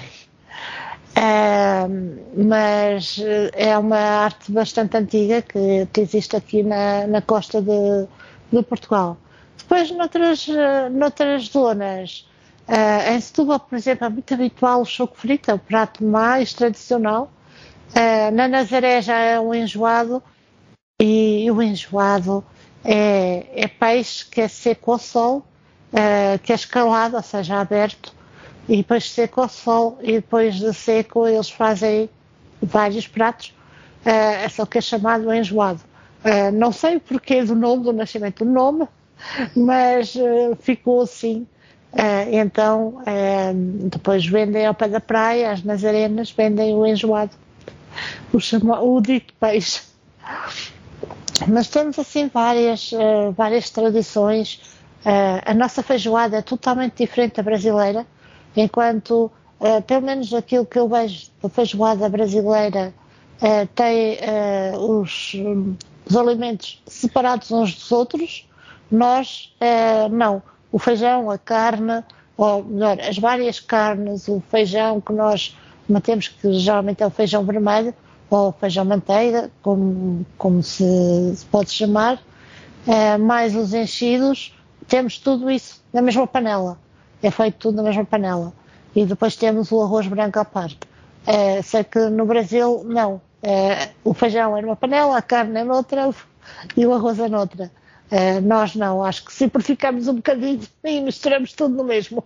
Uh, mas é uma arte bastante antiga que, que existe aqui na, na costa de, de Portugal. Depois, noutras, noutras zonas, uh, em Setúbal, por exemplo, é muito habitual o choco frito, é o prato mais tradicional. Uh, na Nazaré já é um enjoado, e o enjoado é, é peixe que é seco ao sol, uh, que é escalado, ou seja, aberto, e depois seco ao sol, e depois de seco eles fazem vários pratos, uh, é só que é chamado enjoado. Uh, não sei o porquê do nome, do nascimento do nome, mas uh, ficou assim. Uh, então, uh, depois vendem ao pé da praia, as nazarenas vendem o enjoado, o, chama, o dito peixe. Mas temos assim várias, uh, várias tradições. Uh, a nossa feijoada é totalmente diferente da brasileira, enquanto, uh, pelo menos aquilo que eu vejo da feijoada brasileira, uh, tem uh, os, os alimentos separados uns dos outros. Nós, uh, não. O feijão, a carne, ou melhor, as várias carnes, o feijão que nós mantemos, que geralmente é o feijão vermelho, ou feijão manteiga, como, como se, se pode chamar, uh, mais os enchidos, temos tudo isso na mesma panela. É feito tudo na mesma panela. E depois temos o arroz branco à parte. Uh, sei que no Brasil, não. Uh, o feijão é numa panela, a carne é noutra e o arroz é noutra. Uh, nós não, acho que simplificamos um bocadinho e misturamos tudo no mesmo.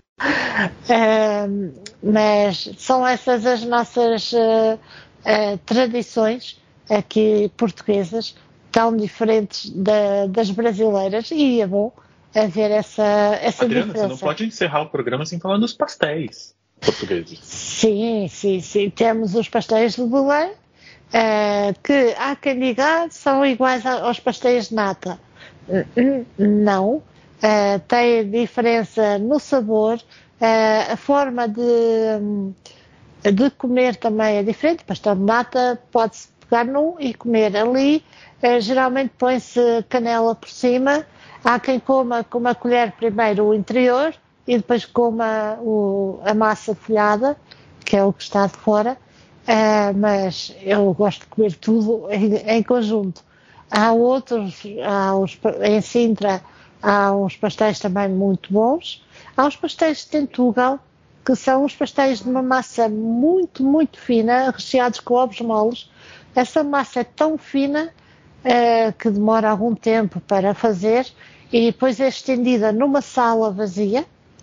Uh, mas são essas as nossas uh, uh, tradições aqui portuguesas, tão diferentes da, das brasileiras, e é bom haver essa, essa Adriana, diferença. você não pode encerrar o programa sem falar dos pastéis portugueses. Sim, sim, sim. Temos os pastéis de Belém, uh, que há quem diga são iguais aos pastéis de nata. Não, uh, tem diferença no sabor, uh, a forma de, de comer também é diferente. Pastel de nata pode-se pegar num e comer ali, uh, geralmente põe-se canela por cima. Há quem coma com uma colher primeiro o interior e depois coma o, a massa folhada, que é o que está de fora, uh, mas eu gosto de comer tudo em, em conjunto. Há outros, há os, em Sintra há uns pastéis também muito bons. Há os pastéis de Tentugal, que são os pastéis de uma massa muito, muito fina, recheados com ovos moles. Essa massa é tão fina uh, que demora algum tempo para fazer, e depois é estendida numa sala vazia,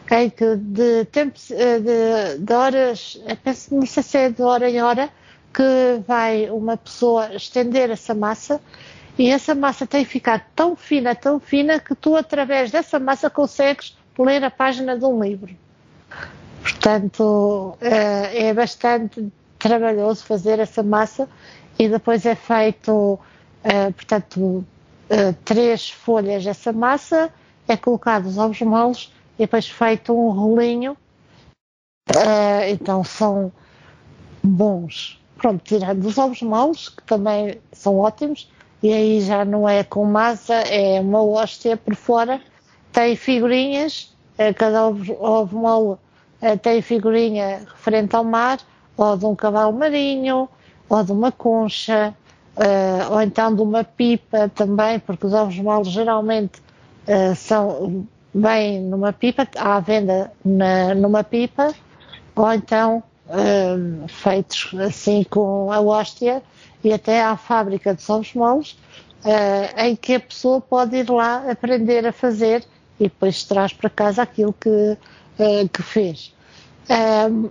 em que de, tempo, de, de horas, penso, não sei se é de hora em hora, que vai uma pessoa estender essa massa e essa massa tem que ficar tão fina, tão fina, que tu através dessa massa consegues ler a página de um livro. Portanto, é bastante trabalhoso fazer essa massa e depois é feito, portanto, três folhas dessa massa, é colocado os ovos moles e depois feito um rolinho, então são bons. Pronto, tirando os ovos moles, que também são ótimos, e aí já não é com massa, é uma hóstia por fora, tem figurinhas, cada ovo, ovo mole tem figurinha referente ao mar, ou de um cavalo marinho, ou de uma concha, ou então de uma pipa também, porque os ovos moles geralmente são bem numa pipa, à venda na, numa pipa, ou então Uh, feitos assim com a hóstia, e até à fábrica de ovos moles, uh, em que a pessoa pode ir lá aprender a fazer e depois traz para casa aquilo que, uh, que fez. Um,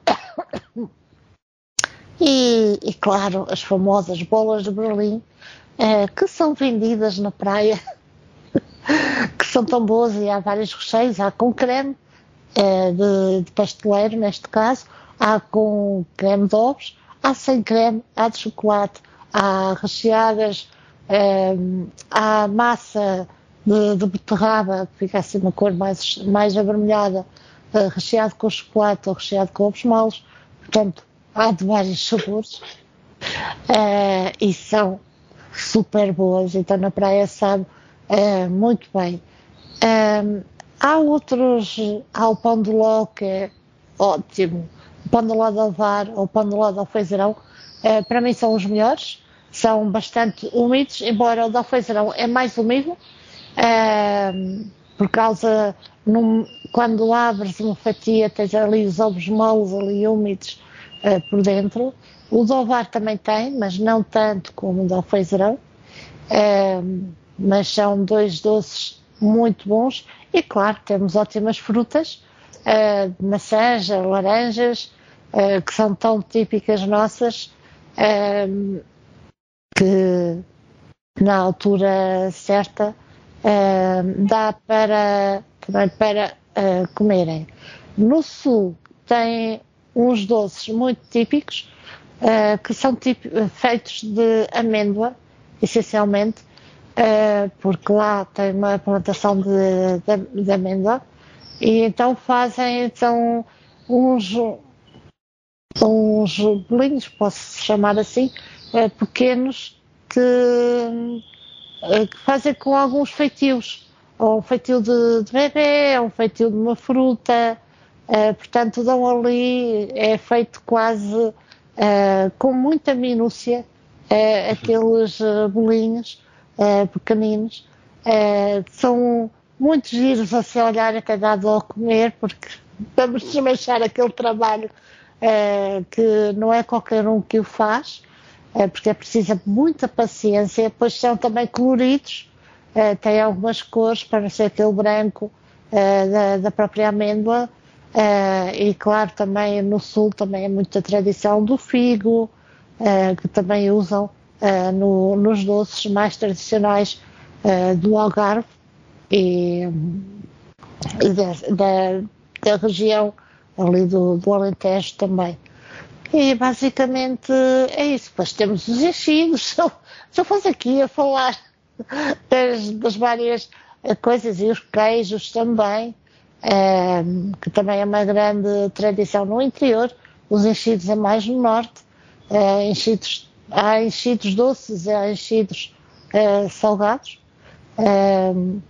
e, e claro, as famosas bolas de Berlim, uh, que são vendidas na praia, que são tão boas, e há vários recheios, há com creme uh, de, de pasteleiro neste caso, há com creme de ovos, há sem creme, há de chocolate, há recheadas, um, há massa de, de beterraba, que fica assim uma cor mais, mais avermelhada, uh, recheado com chocolate ou recheado com ovos moles. Portanto, há de vários sabores, uh, e são super boas, então na praia sabe uh, muito bem. Um, há outros, há o pão de ló, que é ótimo. O pão de ló de Alvar ou o pão de ló de Alfeizarão, eh, para mim são os melhores, são bastante úmidos, embora o de Alfeizarão é mais úmido, eh, por causa, num, quando abres uma fatia, tens ali os ovos moles ali úmidos eh, por dentro. O de Alvar também tem, mas não tanto como o de Alfeizarão, eh, mas são dois doces muito bons, e claro, temos ótimas frutas, Uh, maçãs, laranjas, uh, que são tão típicas nossas, uh, que na altura certa uh, dá para, também para uh, comerem. No sul tem uns doces muito típicos, uh, que são típicos, feitos de amêndoa, essencialmente, uh, porque lá tem uma plantação de, de, de amêndoa. E então fazem então, uns, uns bolinhos, posso chamar assim, eh, pequenos, que, eh, que fazem com alguns feitios. Ou um feitio de, de bebê, ou um feitio de uma fruta, eh, portanto dão ali, é feito quase eh, com muita minúcia, eh, aqueles eh, bolinhos eh, pequeninos, eh, são muitos giros a se olhar, até dado ao comer, porque vamos desmanchar aquele trabalho uh, que não é qualquer um que o faz, uh, porque é preciso muita paciência. Depois são também coloridos, uh, têm algumas cores, para não ser aquele branco uh, da, da própria amêndoa, uh, e claro, também no sul também é muita tradição do figo, uh, que também usam uh, no, nos doces mais tradicionais uh, do Algarve, e, e da, da, da região ali do, do Alentejo também. E basicamente é isso. Depois temos os enchidos. Se eu fosse aqui a falar das, das várias coisas, e os queijos também, é, que também é uma grande tradição no interior. Os enchidos é mais no norte. É, enchidos, há enchidos doces, há enchidos é, salgados. É,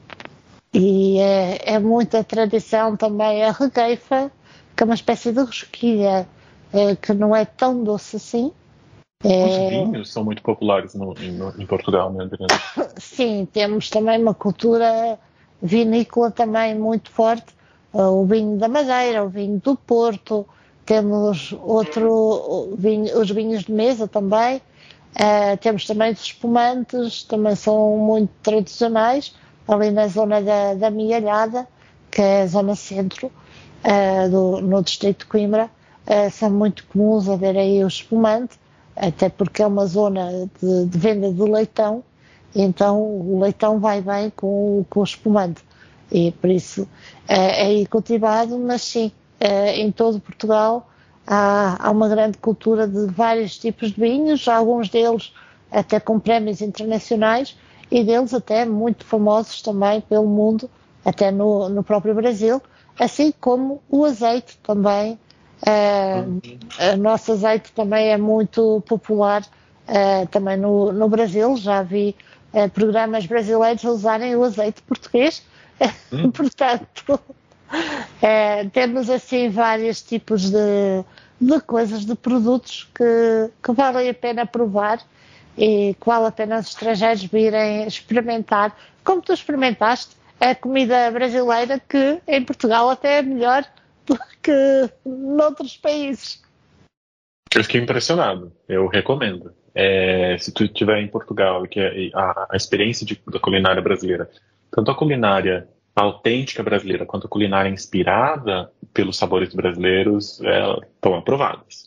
E é, é muita tradição também a regueifa, que é uma espécie de rosquilha, é, que não é tão doce assim. É... Os vinhos são muito populares no, no, em Portugal, né? Sim, temos também uma cultura vinícola também muito forte. O vinho da Madeira, o vinho do Porto, temos outro vinho, os vinhos de mesa também. Uh, temos também os espumantes, também são muito tradicionais, ali na zona da, da Mialhada, que é a zona centro, uh, do, no distrito de Coimbra, uh, são muito comuns a ver aí o espumante, até porque é uma zona de, de venda de leitão, então o leitão vai bem com, com o espumante, e por isso uh, é aí cultivado, mas sim, uh, em todo Portugal há, há uma grande cultura de vários tipos de vinhos, alguns deles até com prémios internacionais, e deles até muito famosos também pelo mundo, até no, no próprio Brasil, assim como o azeite também. Uh, o nosso azeite também é muito popular uh, também no, no Brasil. Já vi uh, programas brasileiros a usarem o azeite português. Hum. Portanto, uh, temos assim vários tipos de, de coisas, de produtos que, que valem a pena provar e que vale a pena os estrangeiros virem experimentar, como tu experimentaste a comida brasileira, que em Portugal até é melhor do que noutros países. Eu fiquei impressionado, eu recomendo. É, se tu estiver em Portugal, que é a, a experiência de, da culinária brasileira, tanto a culinária autêntica brasileira quanto a culinária inspirada pelos sabores brasileiros, é, estão aprovadas.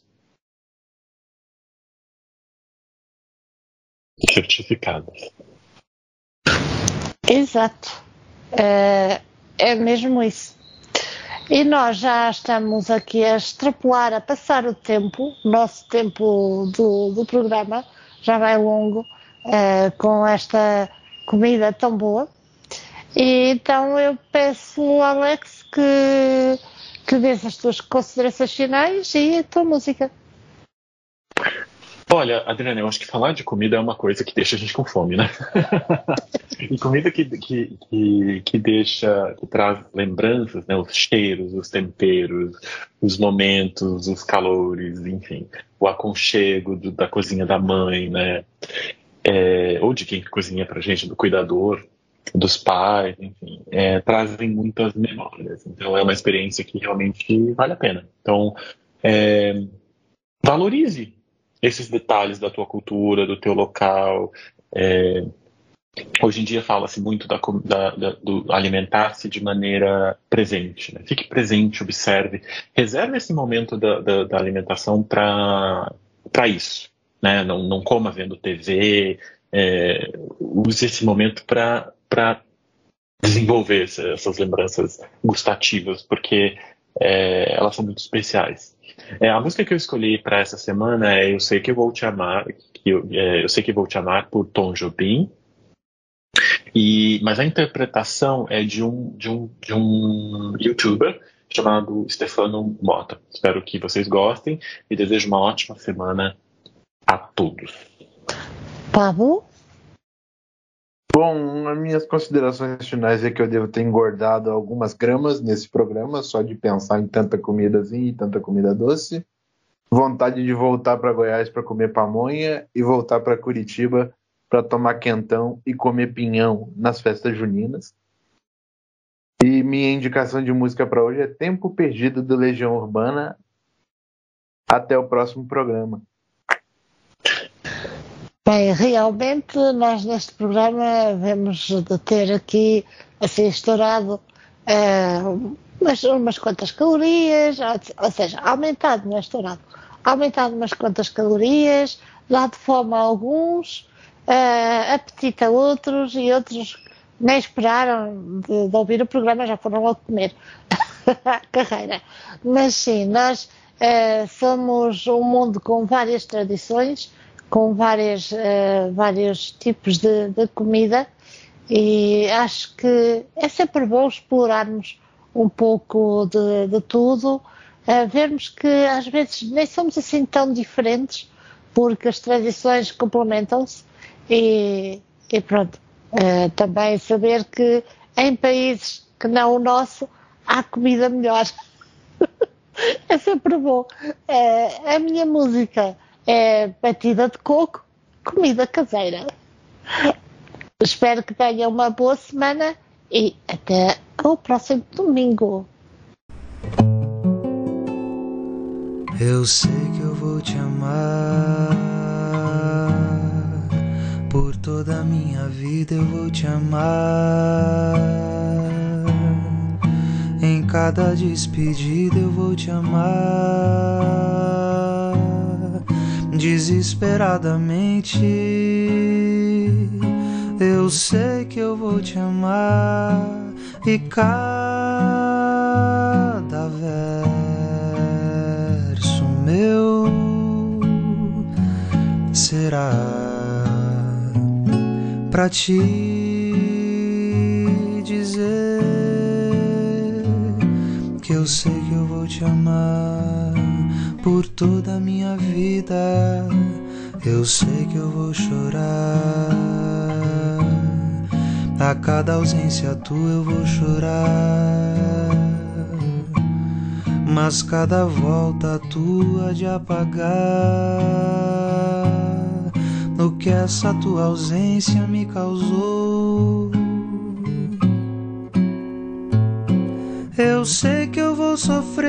Certificadas. Exato. É, é mesmo isso. E nós já estamos aqui a extrapolar, a passar o tempo, o nosso tempo do, do programa já vai longo, é, com esta comida tão boa. E então eu peço, Alex, que, que dês as tuas considerações finais e a tua música. Olha, Adriana, eu acho que falar de comida é uma coisa que deixa a gente com fome, né? E comida que, que, que, que deixa, que traz lembranças, né? Os cheiros, os temperos, os momentos, os calores, enfim, o aconchego do, da cozinha da mãe, né? É, ou de quem cozinha pra gente, do cuidador, dos pais, enfim, é, trazem muitas memórias. Então é uma experiência que realmente vale a pena. Então, é, valorize esses detalhes da tua cultura, do teu local. É, hoje em dia fala-se muito da, da, da, do alimentar-se de maneira presente, né? Fique presente, observe, reserve esse momento da, da, da alimentação para isso, né? Não, não coma vendo T V, é, use esse momento para desenvolver essas lembranças gustativas, porque é, elas são muito especiais. É, a música que eu escolhi para essa semana é Eu Sei Que Vou Te Amar, que eu, é, eu Sei Que Vou Te Amar, por Tom Jobim. E, mas a interpretação é de um, de um, de um youtuber chamado Stefano Mota. Espero que vocês gostem e desejo uma ótima semana a todos. Pablo? Bom, as minhas considerações finais é que eu devo ter engordado algumas gramas nesse programa, só de pensar em tanta comidazinha e tanta comida doce. Vontade de voltar para Goiás para comer pamonha e voltar para Curitiba para tomar quentão e comer pinhão nas festas juninas. E minha indicação de música para hoje é Tempo Perdido, do Legião Urbana. Até o próximo programa. Bem, realmente nós neste programa vamos de ter aqui assim estourado uh, umas, umas quantas calorias, ou seja, aumentado, não é estourado, aumentado umas quantas calorias, dado fome a alguns, uh, apetite a outros, e outros nem esperaram de, de ouvir o programa, já foram logo comer carreira. Mas sim, nós uh, somos um mundo com várias tradições, com várias, uh, vários tipos de, de comida, e acho que é sempre bom explorarmos um pouco de, de tudo, uh, vermos que às vezes nem somos assim tão diferentes, porque as tradições complementam-se, e, e pronto, uh, também saber que em países que não o nosso há comida melhor. É sempre bom. Uh, a minha música é batida de coco, comida caseira. Espero que tenha uma boa semana e até ao próximo domingo. Eu sei que eu vou te amar, por toda a minha vida eu vou te amar. Em cada despedida eu vou te amar desesperadamente. Eu sei que eu vou te amar e cada verso meu será pra te dizer que eu sei que eu vou te amar por toda a minha vida. Eu sei que eu vou chorar, a cada ausência tua eu vou chorar, mas cada volta tua de apagar o que essa tua ausência me causou. Eu sei que eu vou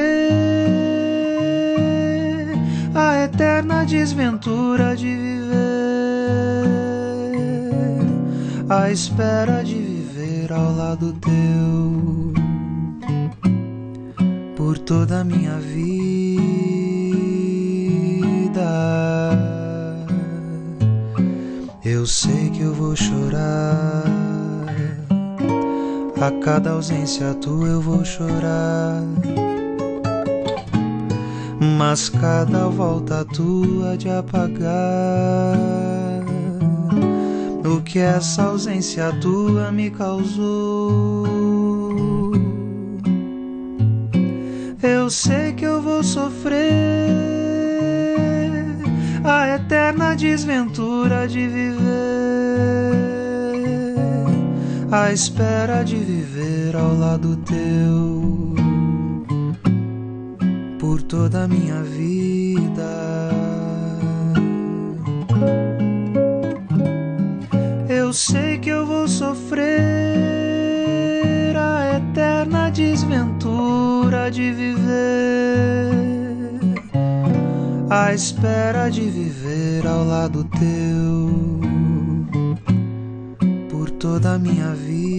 sofrer a eterna desventura de viver, à espera de viver ao lado teu por toda a minha vida. Eu sei que eu vou chorar, a cada ausência tua eu vou chorar, mas cada volta tua de apagar o que essa ausência tua me causou. Eu sei que eu vou sofrer a eterna desventura de viver, à espera de viver ao lado teu por toda a minha vida. Eu sei que eu vou sofrer a eterna desventura de viver, à espera de viver ao lado teu por toda a minha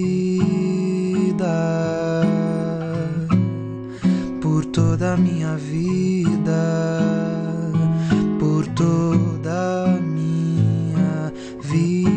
vida, por toda a minha vida, por toda a minha vida.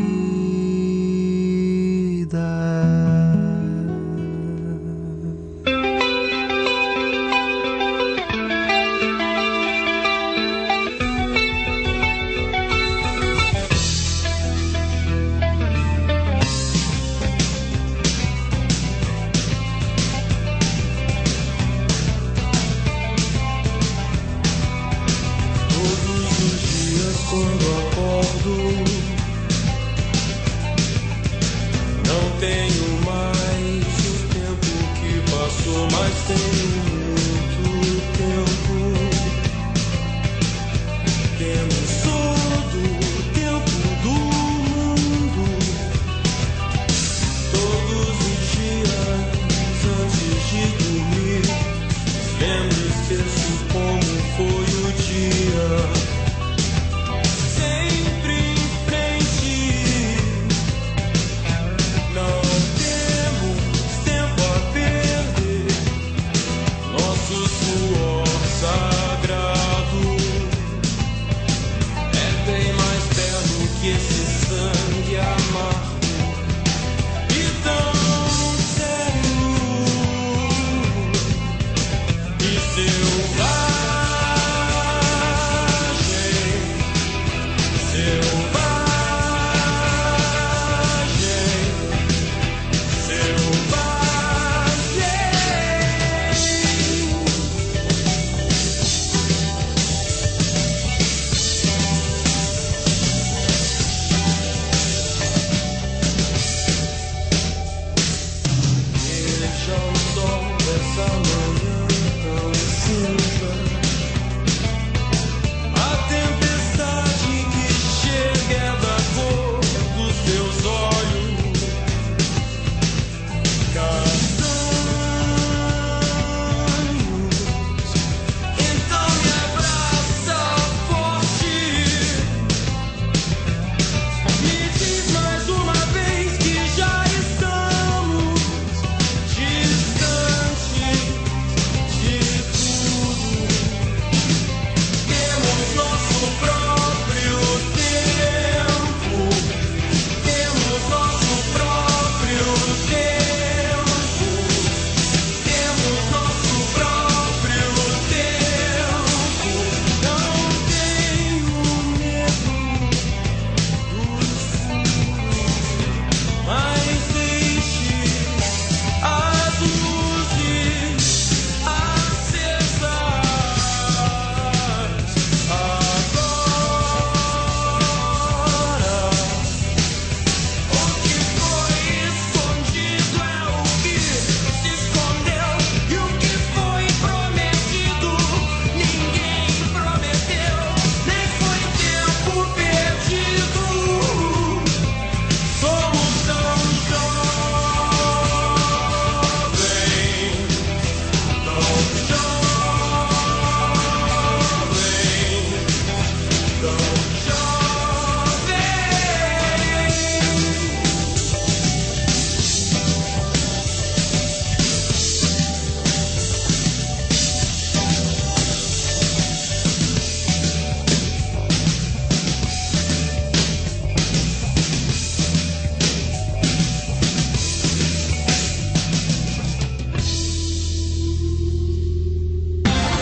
Não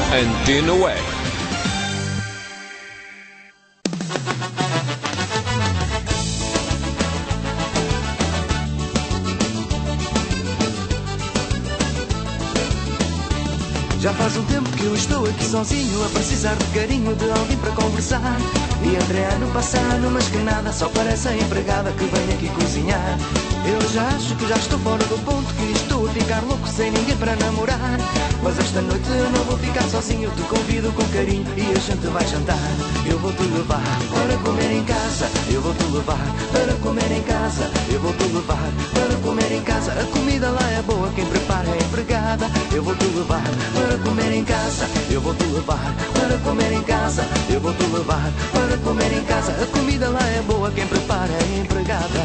Antena Web. Já faz um tempo que eu estou aqui sozinho, a precisar de carinho, de alguém para conversar. E entre ano passa ano, mas que nada, só parece a empregada que vem aqui cozinhar. Eu já acho que já estou fora do ponto, que estou a ficar louco sem ninguém para namorar. Mas esta noite eu não vou ficar sozinho, te convido com carinho e a gente vai jantar. Eu vou te levar para comer em casa, eu vou te levar para comer em casa, eu vou te levar para comer em casa. A comida lá é boa, quem prepara é a empregada. Eu vou te levar para comer em casa, eu vou te levar para comer em casa, eu vou te levar para comer em casa. A comida lá é boa, quem prepara é a empregada.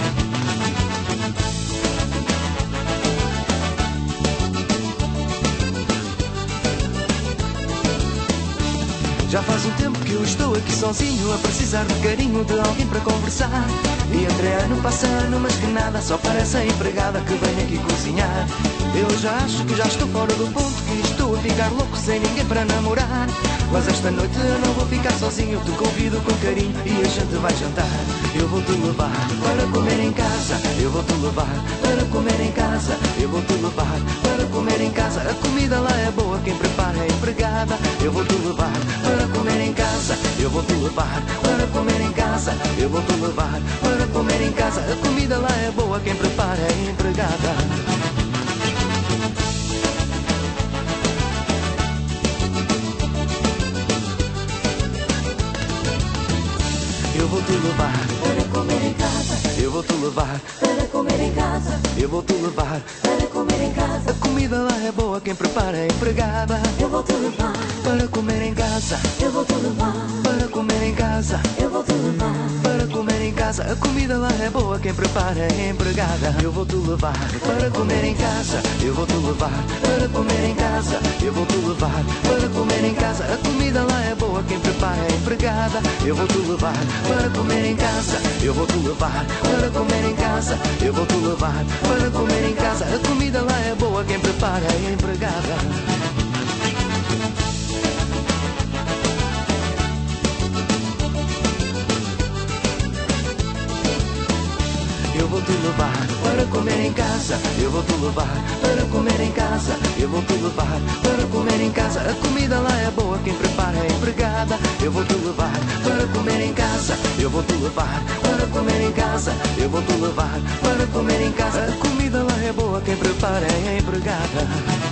Já faz um tempo que eu estou aqui sozinho, a precisar de carinho, de alguém para conversar. E entre ano passa ano, mas que nada, só parece a empregada que vem aqui cozinhar. Eu já acho que já estou fora do ponto, que estou a ficar louco sem ninguém para namorar. Mas esta noite eu não vou ficar sozinho, te convido com carinho e a gente vai jantar. Eu vou te levar para comer em casa, eu vou te levar para comer em casa, eu vou te levar para comer em casa. A comida lá é boa, quem prepara é a empregada. Eu vou te levar para comer em casa, eu vou te levar para comer em casa, eu vou te levar para comer em casa. A comida lá é boa, quem prepara é a empregada. Eu vou te levar para comer em casa, eu vou te levar para comer em casa, eu vou te levar para comer em casa. A comida lá é boa, quem prepara é a empregada. Eu vou te levar para comer em casa, eu vou te levar para comer em casa, eu vou te levar para comer em casa. A comida lá é boa, quem prepara é a empregada. Eu vou te levar para comer em casa, eu vou te levar para comer em casa, eu vou te levar para comer em casa. A comida lá é boa, quem prepara é a empregada. Eu vou te levar para comer em casa, eu vou te levar para comer em casa, eu vou te levar para comer em casa. A comida lá é boa, quem prepara é a empregada. Eu vou te levar para comer em casa, eu vou te levar para comer em casa, eu vou te levar para comer em casa. A comida lá é boa, quem prepara é a empregada. Eu vou te levar para comer em casa, eu vou te levar para comer em casa, eu vou te levar para comer em casa. A comida lá é boa, quem prepara é a empregada.